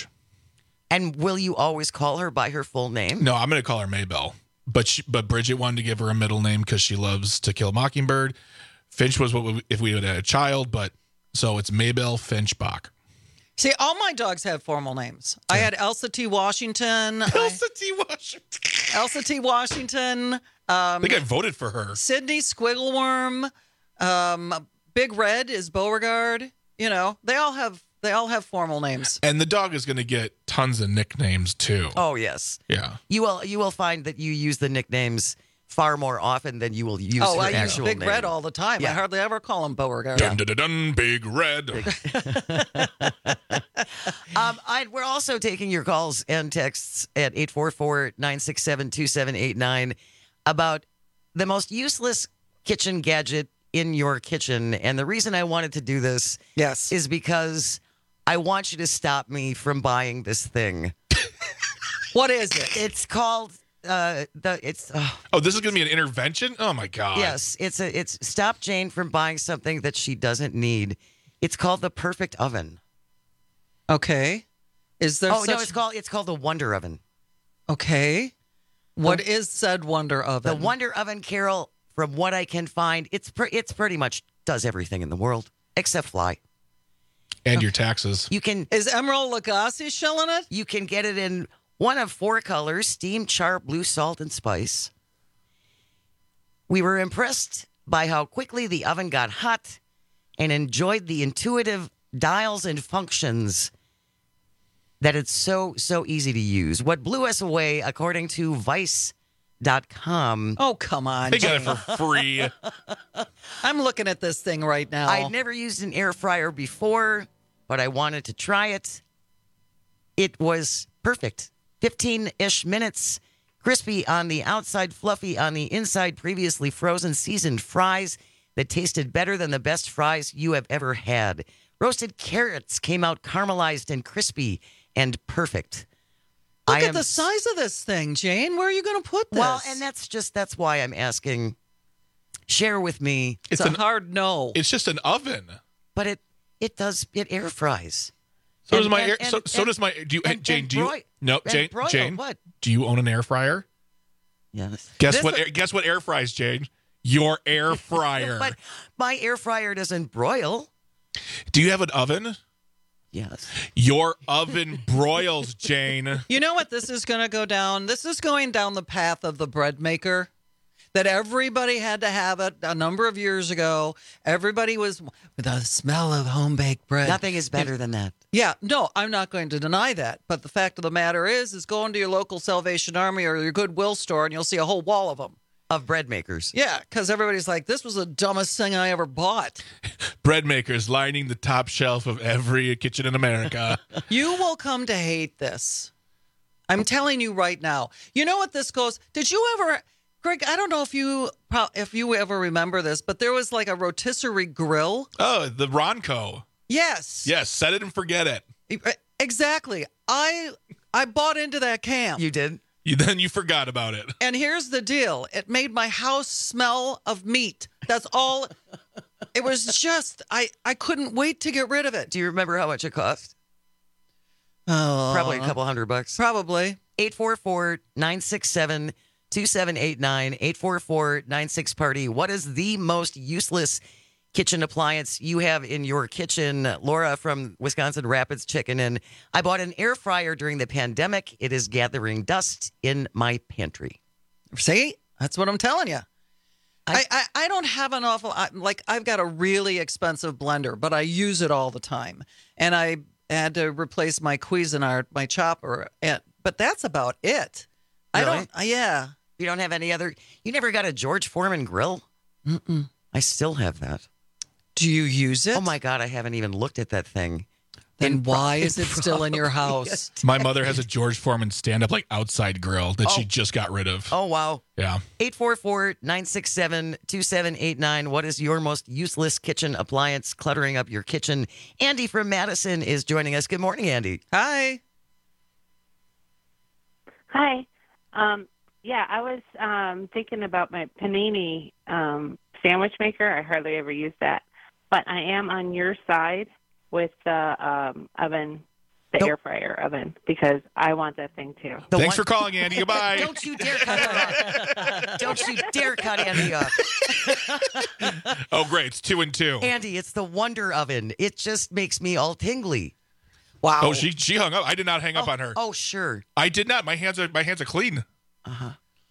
And will you always call her by her full name? No, I'm going to call her Maybelle. But she, but Bridget wanted to give her a middle name because she loves To Kill a Mockingbird. Finch was what we, if we would have had a child, but so it's Maybelle Finch Bach. See, all my dogs have formal names. I had Elsa T. Washington. Elsa T. Washington. Elsa T. Washington. Um, I think I voted for her. Sydney Squiggleworm. Um, Big Red is Beauregard. You know, they all have they all have formal names. And the dog is going to get tons of nicknames too. Oh yes. Yeah. You will you will find that you use the nicknames far more often than you will use oh, your I use actual Big name. Red all the time. I Yeah. hardly ever call him Beauregard. Dun, dun, dun, dun, Big Red. Um, I, we're also taking your calls and texts at eight four four, nine six seven, two seven eight nine about the most useless kitchen gadget in your kitchen. And the reason I wanted to do this yes. is because I want you to stop me from buying this thing. What is it? It's called uh, the it's uh, Oh, this is going to be an intervention? Oh my God. yes, it's a it's stop Jane from buying something that she doesn't need. It's called the Perfect Oven. Okay. Is there Oh such... no, it's called it's called the Wonder Oven. Okay. What is said Wonder Oven? The Wonder Oven, Carol, from what I can find, it's pre- it's pretty much does everything in the world except fly. And your taxes. You can Is Emerald Lagasse shelling it? you can get it in one of four colors: steam, char, blue, salt, and spice. We were impressed by how quickly the oven got hot and enjoyed the intuitive dials and functions that it's so, so easy to use. What blew us away, according to Vice dot com. Oh, come on. They got it Jane. for free. I'm looking at this thing right now. I'd never used an air fryer before, but I wanted to try it. It was perfect. fifteen-ish minutes, crispy on the outside, fluffy on the inside, previously frozen seasoned fries that tasted better than the best fries you have ever had. Roasted carrots came out caramelized and crispy and perfect. Look I at am the size of this thing, Jane. Where are you going to put this? Well, and that's just, that's why I'm asking. Share with me. it's, a hard no. It's just an oven. But it, it does, it air fries. So And- does my and- air, so, and- so does my do you and- Jane and do you broi- No, and Jane broil, Jane what? Do you own an air fryer? Yes. Guess This what is- air, guess what air fries, Jane? Your air fryer. But my air fryer doesn't broil. Do you have an oven? Yes. Your oven broils, Jane. You know what this is going to go down? This is going down the path of the bread maker. that everybody had to have it a number of years ago. Everybody was with the smell of home-baked bread. Nothing is better than that. Yeah, no, I'm not going to deny that. But the fact of the matter is, is go into your local Salvation Army or your Goodwill store and you'll see a whole wall of them. Of bread makers. Yeah, because everybody's like, this was the dumbest thing I ever bought. Bread makers lining the top shelf of every kitchen in America. You will come to hate this. I'm telling you right now. You know what this goes? Did you ever, Greg, I don't know if you if you ever remember this, but there was like a rotisserie grill. Oh, the Ronco. Yes. Yes, set it and forget it. Exactly. I I bought into that camp. You did? You, then you forgot about it. And here's the deal. It made my house smell of meat. That's all. It was just, I, I couldn't wait to get rid of it. Do you remember how much it cost? Oh, Probably a couple hundred bucks. Probably. eight four four, nine six seven, two seven eight nine, eight four four, nine six party. What is the most useless kitchen appliance you have in your kitchen? Laura from Wisconsin Rapids chicken in. I bought an air fryer during the pandemic. It is gathering dust in my pantry. See? That's what I'm telling you. I, I, I don't have an awful, I, like, I've got a really expensive blender, but I use it all the time. And I had to replace my Cuisinart, my chopper, and, but that's about it. Really? I don't, uh, yeah. You don't have any other, you never got a George Foreman grill? Mm-mm. I still have that. Do you use it? Oh my God, I haven't even looked at that thing. Then In why pro- is it still in your house? My mother has a George Foreman stand-up like outside grill that Oh. she just got rid of. Oh, wow. Yeah. eight four four, nine six seven, two seven eight nine. What is your most useless kitchen appliance cluttering up your kitchen? Andy from Madison is joining us. Good morning, Andy. Hi. Hi. Um, yeah, I was um, thinking about my panini um, sandwich maker. I hardly ever use that. But I am on your side with the um, oven, the air fryer oven, because I want that thing too. The Thanks one- for calling, Andy. Goodbye. Don't you dare cut her off. Don't you dare cut Andy off. Oh, great. It's two and two. Andy, it's the Wonder Oven. It just makes me all tingly. Wow. Oh, she she hung up. I did not hang up oh, on her. Oh, sure. I did not. My hands are my hands are clean. Uh-huh.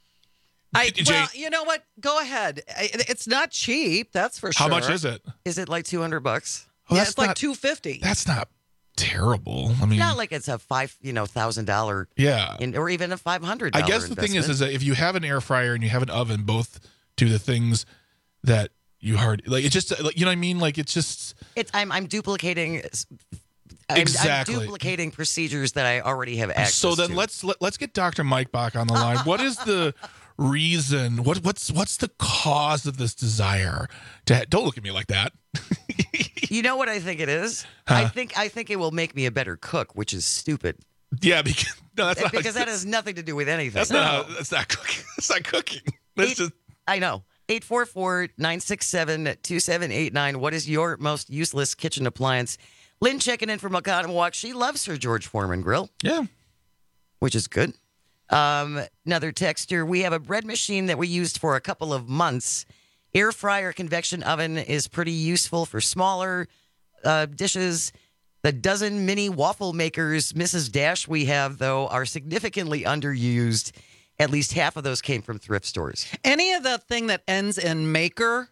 I, Jay, well, you know what? Go ahead. I- It's not cheap, that's for sure. how much is it? Is it like two hundred bucks? Oh, yeah, that's it's like not- two fifty. That's not terrible. I mean, Not like it's a five, you know, thousand dollar, yeah. in, or even a five hundred. I guess the thing is, is that if you have an air fryer and you have an oven, both do the things that you hard like. It's just like, you know what I mean. Like it's just. it's I'm I'm duplicating. I'm, Exactly. I'm duplicating procedures that I already have access So then to. let's let, let's get Doctor Mike Bach on the line. What is the reason? What what's what's the cause of this desire to? Ha- don't look at me like that. You know what I think it is? Huh? I think I think it will make me a better cook, which is stupid. Yeah, because no, that's not because that has nothing to do with anything. That's not how, that's not cooking. That's not cooking. That's Eight- just I know. eight four four, nine six seven, two seven eight nine. What is your most useless kitchen appliance? Lynn checking in from Oconomowoc. She loves her George Foreman grill. Yeah. Which is good. Um, another texter. We have a bread machine that we used for a couple of months. Air fryer convection oven is pretty useful for smaller uh, dishes. The dozen mini waffle makers Missus Dash we have, though, are significantly underused. At least half of those came from thrift stores. Any of the thing that ends in maker,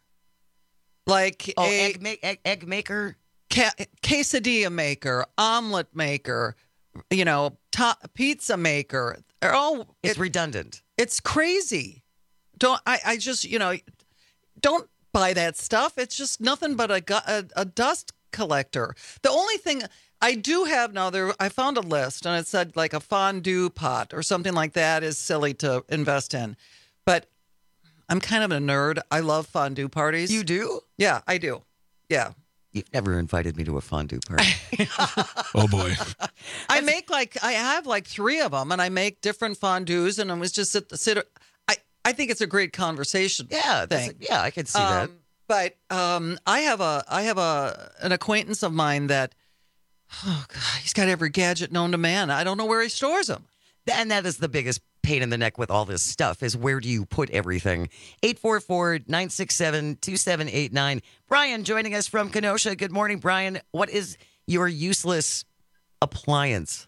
like Oh, a egg, ma- egg, egg maker? ca- quesadilla maker, omelet maker, you know, to- pizza maker. They're all It's it- redundant. It's crazy. Don't I? I just you know, don't buy that stuff. It's just nothing but a gu- a, a dust collector. The only thing I do have now, there I found a list and it said like a fondue pot or something like that is silly to invest in, but I'm kind of a nerd. I love fondue parties. You do? Yeah, I do. Yeah. You've never invited me to a fondue party. oh boy. I make like I have like three of them, and I make different fondues, and I was just sit. sit I I think it's a great conversation. Yeah, that's thing. a- yeah, I could see that. Um, But um, I have a I have a an acquaintance of mine that oh god, he's got every gadget known to man. I don't know where he stores them. And that is the biggest pain in the neck with all this stuff is where do you put everything? eight four four, nine six seven, two seven eight nine. Brian joining us from Kenosha. Good morning, Brian. What is your useless appliance?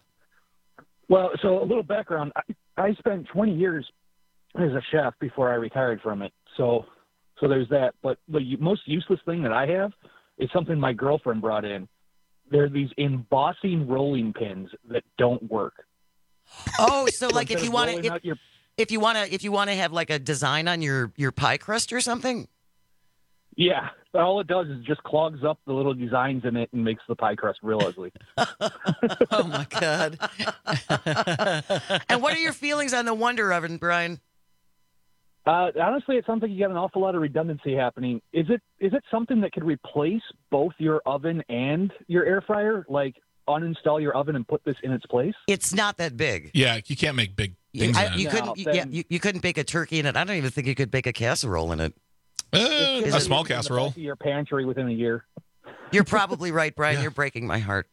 Well, so a little background. I, I spent twenty years as a chef before I retired from it. So, so there's that. But the u- most useless thing that I have is something my girlfriend brought in. They're these embossing rolling pins that don't work. Oh, so like if you want to, If, your... if you want to, if you want to have like a design on your your pie crust or something. Yeah, all it does is just clogs up the little designs in it and makes the pie crust real ugly. Oh my God! And what are your feelings on the Wonder Oven, Brian? Uh, honestly, it sounds like you got an awful lot of redundancy happening. Is it is it something that could replace both your oven and your air fryer? Like uninstall your oven and put this in its place? It's not that big. Yeah, you can't make big things. I, in it. you couldn't. No, you, then- yeah, you, you couldn't bake a turkey in it. I don't even think you could bake a casserole in it. Uh, It's a just small in the back casserole. of your pantry within a year. You're probably right, Brian. You're breaking my heart.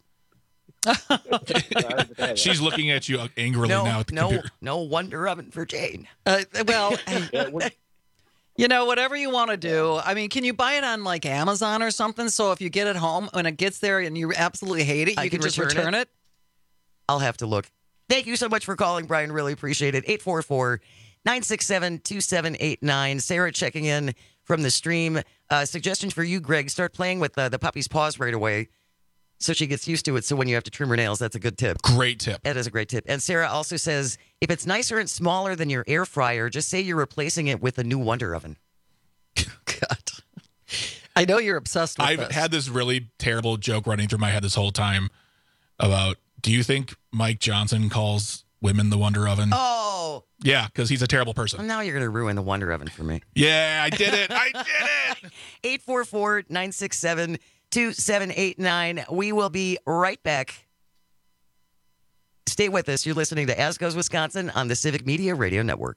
She's looking at you angrily no, now at the no, computer. no Wonder Oven for Jane. Uh, well, you know, whatever you want to do. I mean, can you buy it on like Amazon or something? So if you get it home, when it gets there and you absolutely hate it, you I can, can just return return it? it. I'll have to look. Thank you so much for calling, Brian. Really appreciate it. eight four four, nine six seven, two seven eight nine. Sarah checking in from the stream. Uh, suggestion for you, Greg, start playing with uh, the puppy's paws right away so she gets used to it. So when you have to trim her nails, that's a good tip. Great tip. That is a great tip. And Sarah also says, if it's nicer and smaller than your air fryer, just say you're replacing it with a new Wonder Oven. I know you're obsessed with I've this. had this really terrible joke running through my head this whole time about, do you think Mike Johnson calls women the Wonder Oven? Oh. Yeah, because he's a terrible person. Well, now you're going to ruin the Wonder Oven for me. Yeah, I did it. I did it. eight four four, nine six seven, two seven eight nine. We will be right back. Stay with us. You're listening to As Goes Wisconsin on the Civic Media Radio Network.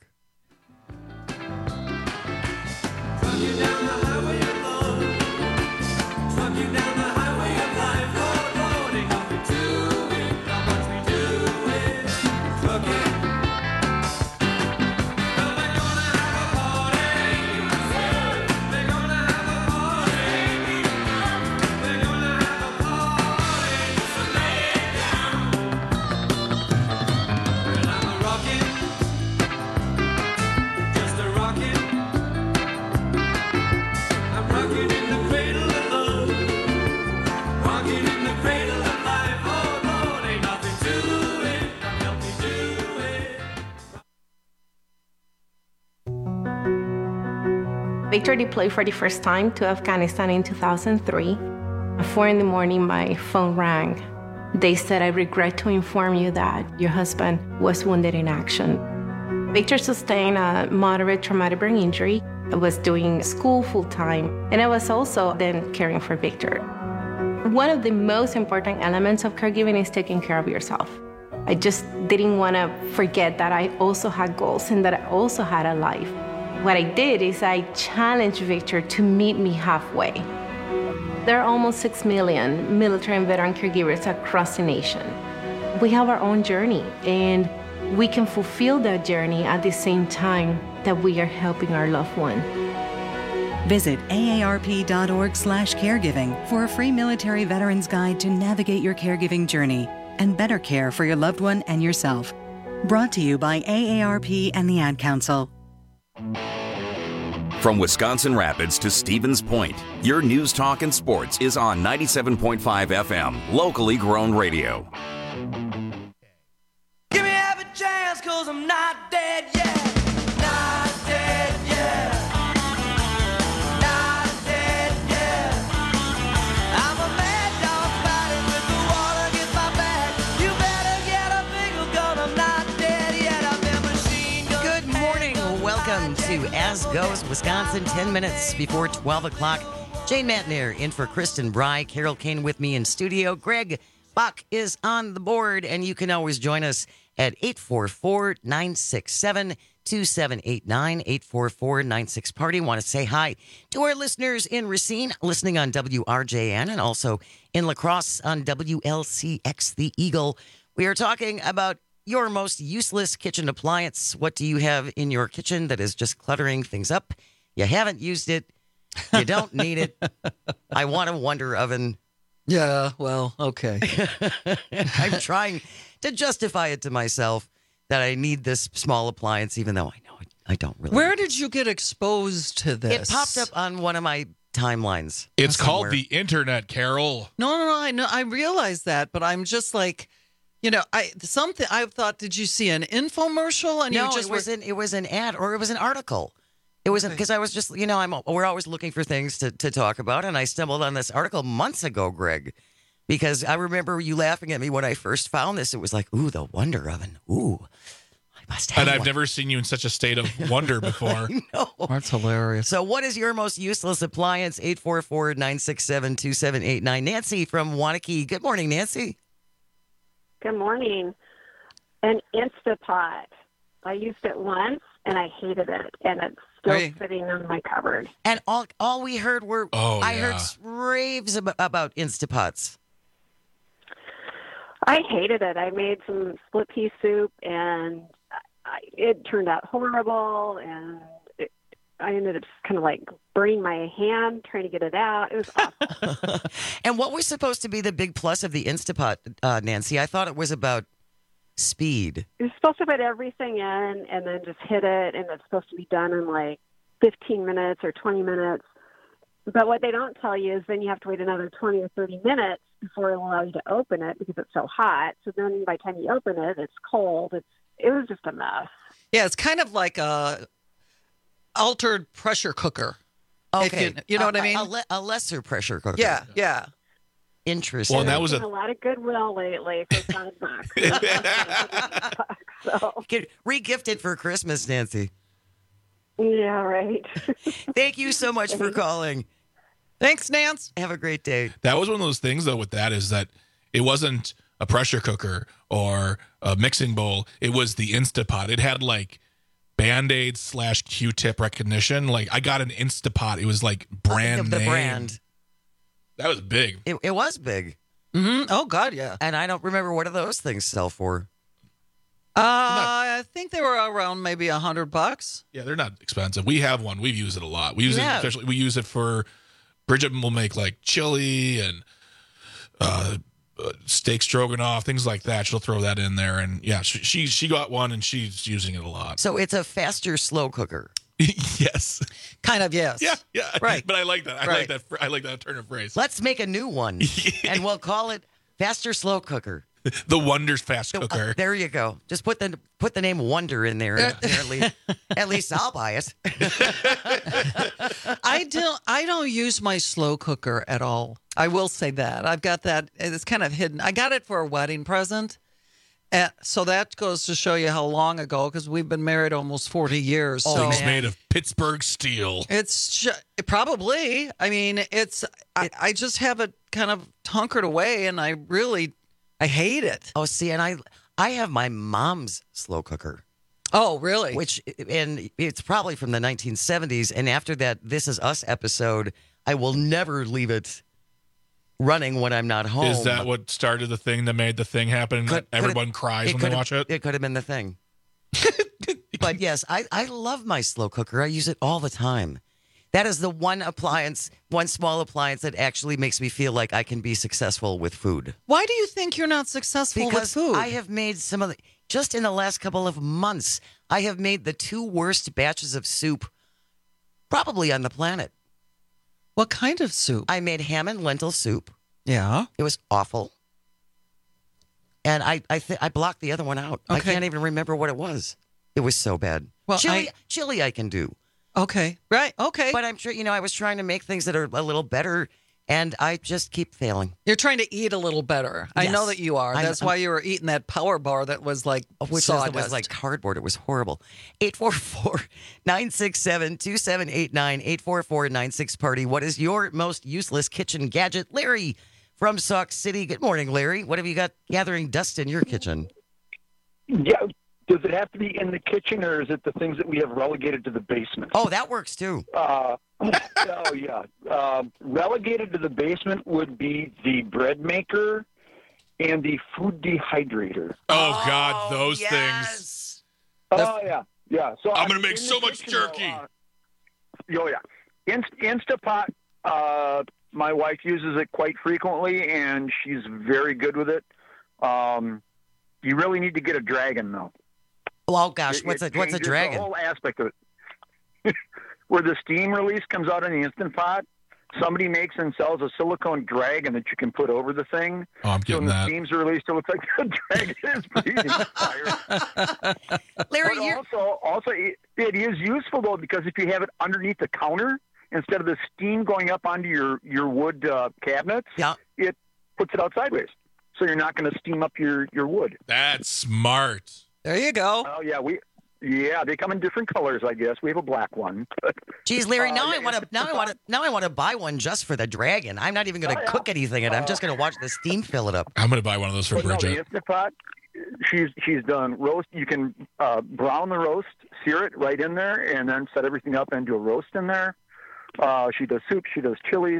Victor deployed for the first time to Afghanistan in two thousand three. At four in the morning, my phone rang. They said, I regret to inform you that your husband was wounded in action. Victor sustained a moderate traumatic brain injury. I was doing school full-time, and I was also then caring for Victor. One of the most important elements of caregiving is taking care of yourself. I just didn't want to forget that I also had goals and that I also had a life. What I did is I challenged Victor to meet me halfway. There are almost six million military and veteran caregivers across the nation. We have our own journey, and we can fulfill that journey at the same time that we are helping our loved one. Visit A A R P dot org slash caregiving for a free military veterans guide to navigate your caregiving journey and better care for your loved one and yourself. Brought to you by A A R P and the Ad Council. From Wisconsin Rapids to Stevens Point, your news, talk, and sports is on ninety-seven point five F M, locally grown radio. Give me half a chance, cause I'm not dead yet. Not dead yet. Not dead yet. I'm a mad dog fighting with the water against my back. You better get a bigger gun, I'm not dead yet. I've been machine gun. Good morning. Welcome to As Goes Wisconsin, ten minutes before twelve o'clock. Jane Matner in for Kristen Bry. Carol Kane with me in studio. Greg Bach is on the board, and you can always join us at eight four four, nine six seven, two seven eight nine, eight four four, nine six party. Want to say hi to our listeners in Racine, listening on W R J N, and also in La Crosse on W L C X The Eagle. We are talking about your most useless kitchen appliance. What do you have in your kitchen that is just cluttering things up? You haven't used it. You don't need it. I want a Wonder Oven. Yeah, well, okay. I'm trying to justify it to myself that I need this small appliance, even though I know it. I don't really. Where did you get exposed to this? It popped up on one of my timelines. It's called somewhere. the internet, Carol. No, no, no. I know. I realize that, but I'm just like, you know, I something. I thought, did you see an infomercial? And no, you just it was were, an it was an ad or it was an article. It was because I was just, you know, I'm we're always looking for things to, to talk about, and I stumbled on this article months ago, Greg, because I remember you laughing at me when I first found this. It was like, ooh, the Wonder Oven. Ooh, I must have And I've one. never seen you in such a state of wonder before. No. That's hilarious. So what is your most useless appliance? eight four four, nine six seven, two seven eight nine. Nancy from Wanakee. Good morning, Nancy. Good morning. An Instapot. I used it once, and I hated it, and it's still Hey. sitting in my cupboard. And all all we heard were, Oh, I yeah. heard raves about, about Instapots. I hated it. I made some split pea soup, and I, it turned out horrible, and it, I ended up just kind of like burning my hand trying to get it out. It was awful. And what was supposed to be the big plus of the Instapot, uh, Nancy? I thought it was about speed. You're supposed to put everything in and then just hit it, and it's supposed to be done in like fifteen minutes or twenty minutes. But what they don't tell you is then you have to wait another twenty or thirty minutes before it'll allow you to open it because it's so hot. So then by the time you open it, it's cold. It's It was just a mess. Yeah, it's kind of like a altered pressure cooker. If Okay. you, you know A- what I a- mean? A, le- a lesser pressure cooker. Yeah, yeah. Interesting. Well, and that was Seen a a lot of Goodwill lately for five bucks. so Get re-gifted for Christmas, Nancy. yeah, right. Thank you so much for calling. Thanks, Nance. Have a great day. That was one of those things, though, with that is that it wasn't a pressure cooker or a mixing bowl. It was the Instapot. It had like Band-Aid slash Q-tip recognition. Like I got an Instapot. It was like brand the name. brand. That was big. It, it was big. Mm-hmm. Oh, God, yeah. And I don't remember what do those things sell for. Uh, I think they were around maybe a hundred bucks. Yeah, they're not expensive. We have one. We've used it a lot. We use Yeah. it especially. We use it for Bridget will make like chili and uh, uh, steak stroganoff, things like that. She'll throw that in there, and yeah, she, she she got one and she's using it a lot. So it's a faster slow cooker. Yes, kind of. Yes. Yeah, yeah. Right. But I like that. I Right. like that. fr- I like that turn of phrase. Let's make a new one, and we'll call it faster slow cooker. The Wonders fast cooker. Uh, there you go. Just put the put the name Wonder in there. And apparently, at least I'll buy it. I don't. I don't use my slow cooker at all. I will say that I've got that. It's kind of hidden. I got it for a wedding present, and so that goes to show you how long ago. Because we've been married almost forty years. Oh, so Things made of Pittsburgh steel. It's ju- probably. I mean, it's. I, I just have it kind of hunkered away, and I really, I hate it. Oh, see, and I I have my mom's slow cooker. Oh, really? Which, and it's probably from the nineteen seventies. And after that This Is Us episode, I will never leave it running when I'm not home. Is that what started the thing that made the thing happen? Could- Everyone could- cries it when could they have- watch it. It could have been the thing. But yes, I, I love my slow cooker. I use it all the time. That is the one appliance, one small appliance that actually makes me feel like I can be successful with food. Why do you think you're not successful Because with food? I have made some of the, just in the last couple of months, I have made the two worst batches of soup probably on the planet. What kind of soup? I made ham and lentil soup. Yeah. It was awful. And I I, th- I blocked the other one out. I Okay. can't even remember what it was. It was so bad. Well, chili, I- chili I can do. Okay. Right. Okay. But I'm sure, you know, I was trying to make things that are a little better, and I just keep failing. You're trying to eat a little better. I know Yes. that you are. I'm- That's I'm- why you were eating that power bar that was like Which was, sawdust. was like cardboard. It was horrible. eight four four, nine six seven, two seven eight nine, eight four four, nine six party. What is your most useless kitchen gadget? Larry from Sauk City. Good morning, Larry. What have you got gathering dust in your kitchen? Yeah. Does it have to be in the kitchen, or is it the things that we have relegated to the basement? Oh, that works too. Uh, oh, yeah. Um, relegated to the basement would be the bread maker and the food dehydrator. Oh, God, those things. Oh, yeah. Yeah. So I'm I gonna mean, make in so the much kitchen, jerky. though, uh, oh, yeah. Inst- Instapot, uh, my wife uses it quite frequently, and she's very good with it. Um, you really need to get a dragon, though. Oh gosh, It- what's it a what's a changes dragon? The whole aspect of it. Where the steam release comes out in the Instant Pot, somebody makes and sells a silicone dragon that you can put over the thing. Oh, I'm so getting when that. the steam's released, it looks like the dragon is breathing fire. Larry, but you're... also, also it, it is useful though, because if you have it underneath the counter instead of the steam going up onto your your wood uh, cabinets, yeah. it puts it out sideways, so you're not going to steam up your your wood. That's smart. There you go. Oh yeah, we. Yeah, they come in different colors, I guess. We have a black one. Geez, Larry, now Uh, I want to now I want to now I want to buy one just for the dragon. I'm not even going to Oh, yeah. cook anything in it. I'm just going to watch the steam fill it up. I'm going to buy one of those for But no, Bridget. the Instant Pot, she's she's done roast. You can uh, brown the roast, sear it right in there, and then set everything up and do a roast in there. Uh, she does soup. She does chilies,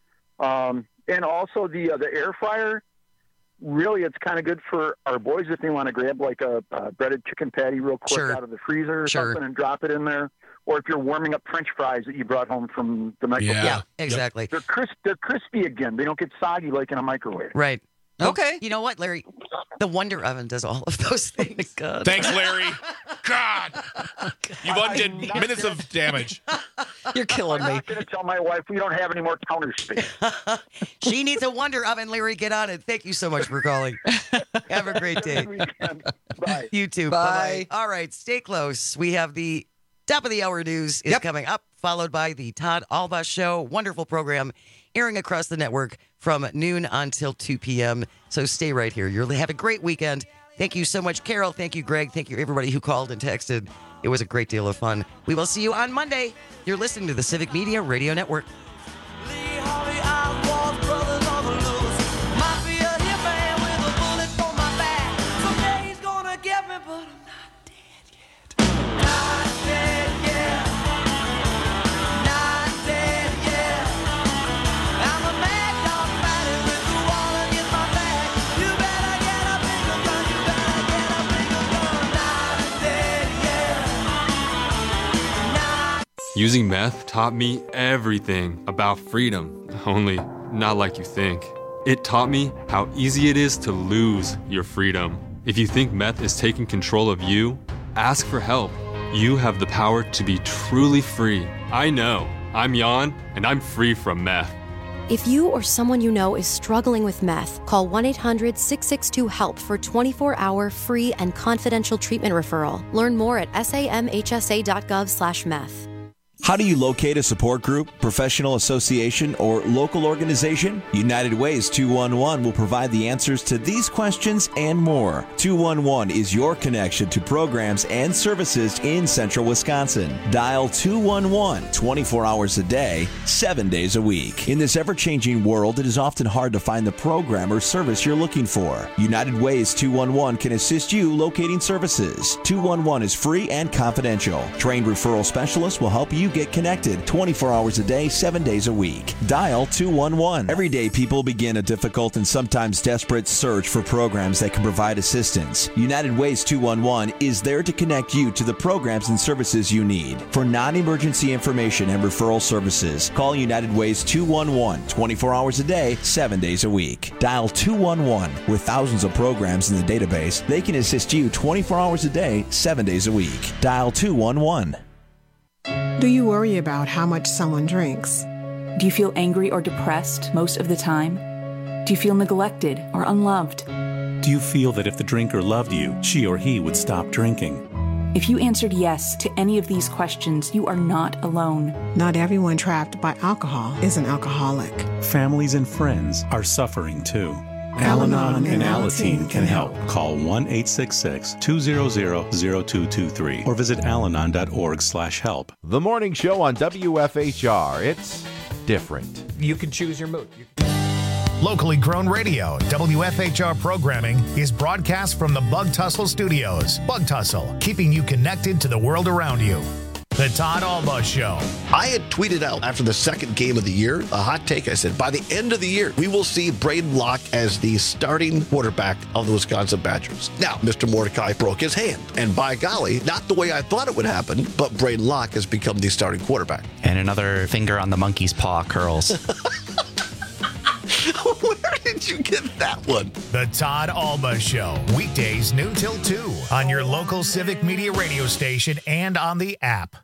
um, and also the uh, the air fryer. Really, it's kind of good for our boys if they want to grab like a, a breaded chicken patty real quick Sure. out of the freezer or Sure. something and drop it in there. Or if you're warming up French fries that you brought home from the microwave. Yeah, exactly. They're crisp. They're crispy again. They don't get soggy like in a microwave. Right. Okay. You know what, Larry? The Wonder Oven does all of those things. God. Thanks, Larry. God. You've undid minutes of damage. You're killing I'm me. not going to tell my wife we don't have any more counter space. She needs a Wonder Oven, Larry. Get on it. Thank you so much for calling. Have a great day. Bye. You too. Bye. Bye. All right, stay close. We have the top of the hour news is Yep. coming up, followed by the Todd Alba Show. Wonderful program airing across the network from noon until two p.m. So stay right here. You'll have a great weekend. Thank you so much, Carol. Thank you, Greg. Thank you, everybody who called and texted. It was a great deal of fun. We will see you on Monday. You're listening to the Civic Media Radio Network. Lee Harvey Oswald's brothers on the loose. Mafia hitman with a bullet for my back. Someday he's gonna get me, but I'm not dead yet. Not dead yet. Not dead yet. I'm a mad dog fighting with the wall against my back. You better get a bigger gun. You better get a bigger gun. Not dead yet. Not Using meth taught me everything about freedom, only not like you think. It taught me how easy it is to lose your freedom. If you think meth is taking control of you, ask for help. You have the power to be truly free. I know. I'm Jan, and I'm free from meth. If you or someone you know is struggling with meth, call one eight hundred six six two HELP for twenty-four hour free and confidential treatment referral. Learn more at samhsa.gov slash meth. How do you locate a support group, professional association, or local organization? United Ways two one one will provide the answers to these questions and more. two one one is your connection to programs and services in central Wisconsin. Dial two one one twenty-four hours a day, seven days a week. In this ever-changing world, it is often hard to find the program or service you're looking for. United Ways two one one can assist you locating services. two one one is free and confidential. Trained referral specialists will help you get connected twenty-four hours a day, seven days a week. Dial two one one. Every day, people begin a difficult and sometimes desperate search for programs that can provide assistance. United Ways two one one is there to connect you to the programs and services you need. For non-emergency information and referral services, call United Ways two one one twenty-four hours a day, seven days a week. Dial two one one. With thousands of programs in the database, they can assist you twenty-four hours a day, seven days a week. Dial two one one. Do you worry about how much someone drinks? Do you feel angry or depressed most of the time? Do you feel neglected or unloved? Do you feel that if the drinker loved you, she or he would stop drinking? If you answered yes to any of these questions, you are not alone. Not everyone trapped by alcohol is an alcoholic. Families and friends are suffering too. Al-Anon and Alateen can help. Call one eight six six two zero zero zero two two three or visit alanon dot org slash help. The morning show on W F H R. It's different. You can choose your mood. Locally grown radio, W F H R programming is broadcast from the Bug Tussle Studios. Bug Tussle, keeping you connected to the world around you. The Todd Alba Show. I had tweeted out after the second game of the year, a hot take. I said, by the end of the year, we will see Braden Locke as the starting quarterback of the Wisconsin Badgers. Now, Mister Mordecai broke his hand. And by golly, not the way I thought it would happen, but Braden Locke has become the starting quarterback. And another finger on the monkey's paw curls. Where did you get that one? The Todd Alba Show, weekdays noon till two on your local Civic Media radio station and on the app.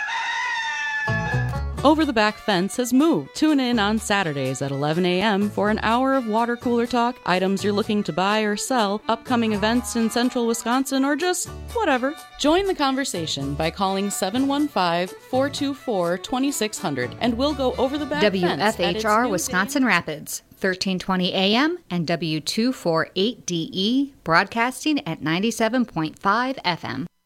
Over the Back Fence has moved. Tune in on Saturdays at eleven a.m. for an hour of water cooler talk, items you're looking to buy or sell, upcoming events in central Wisconsin, or just whatever. Join the conversation by calling seven one five, four two four, two six zero zero and we'll go over the back W fence. F H R Wisconsin Rapids, thirteen twenty A M and W two forty-eight D E, broadcasting at ninety-seven point five F M.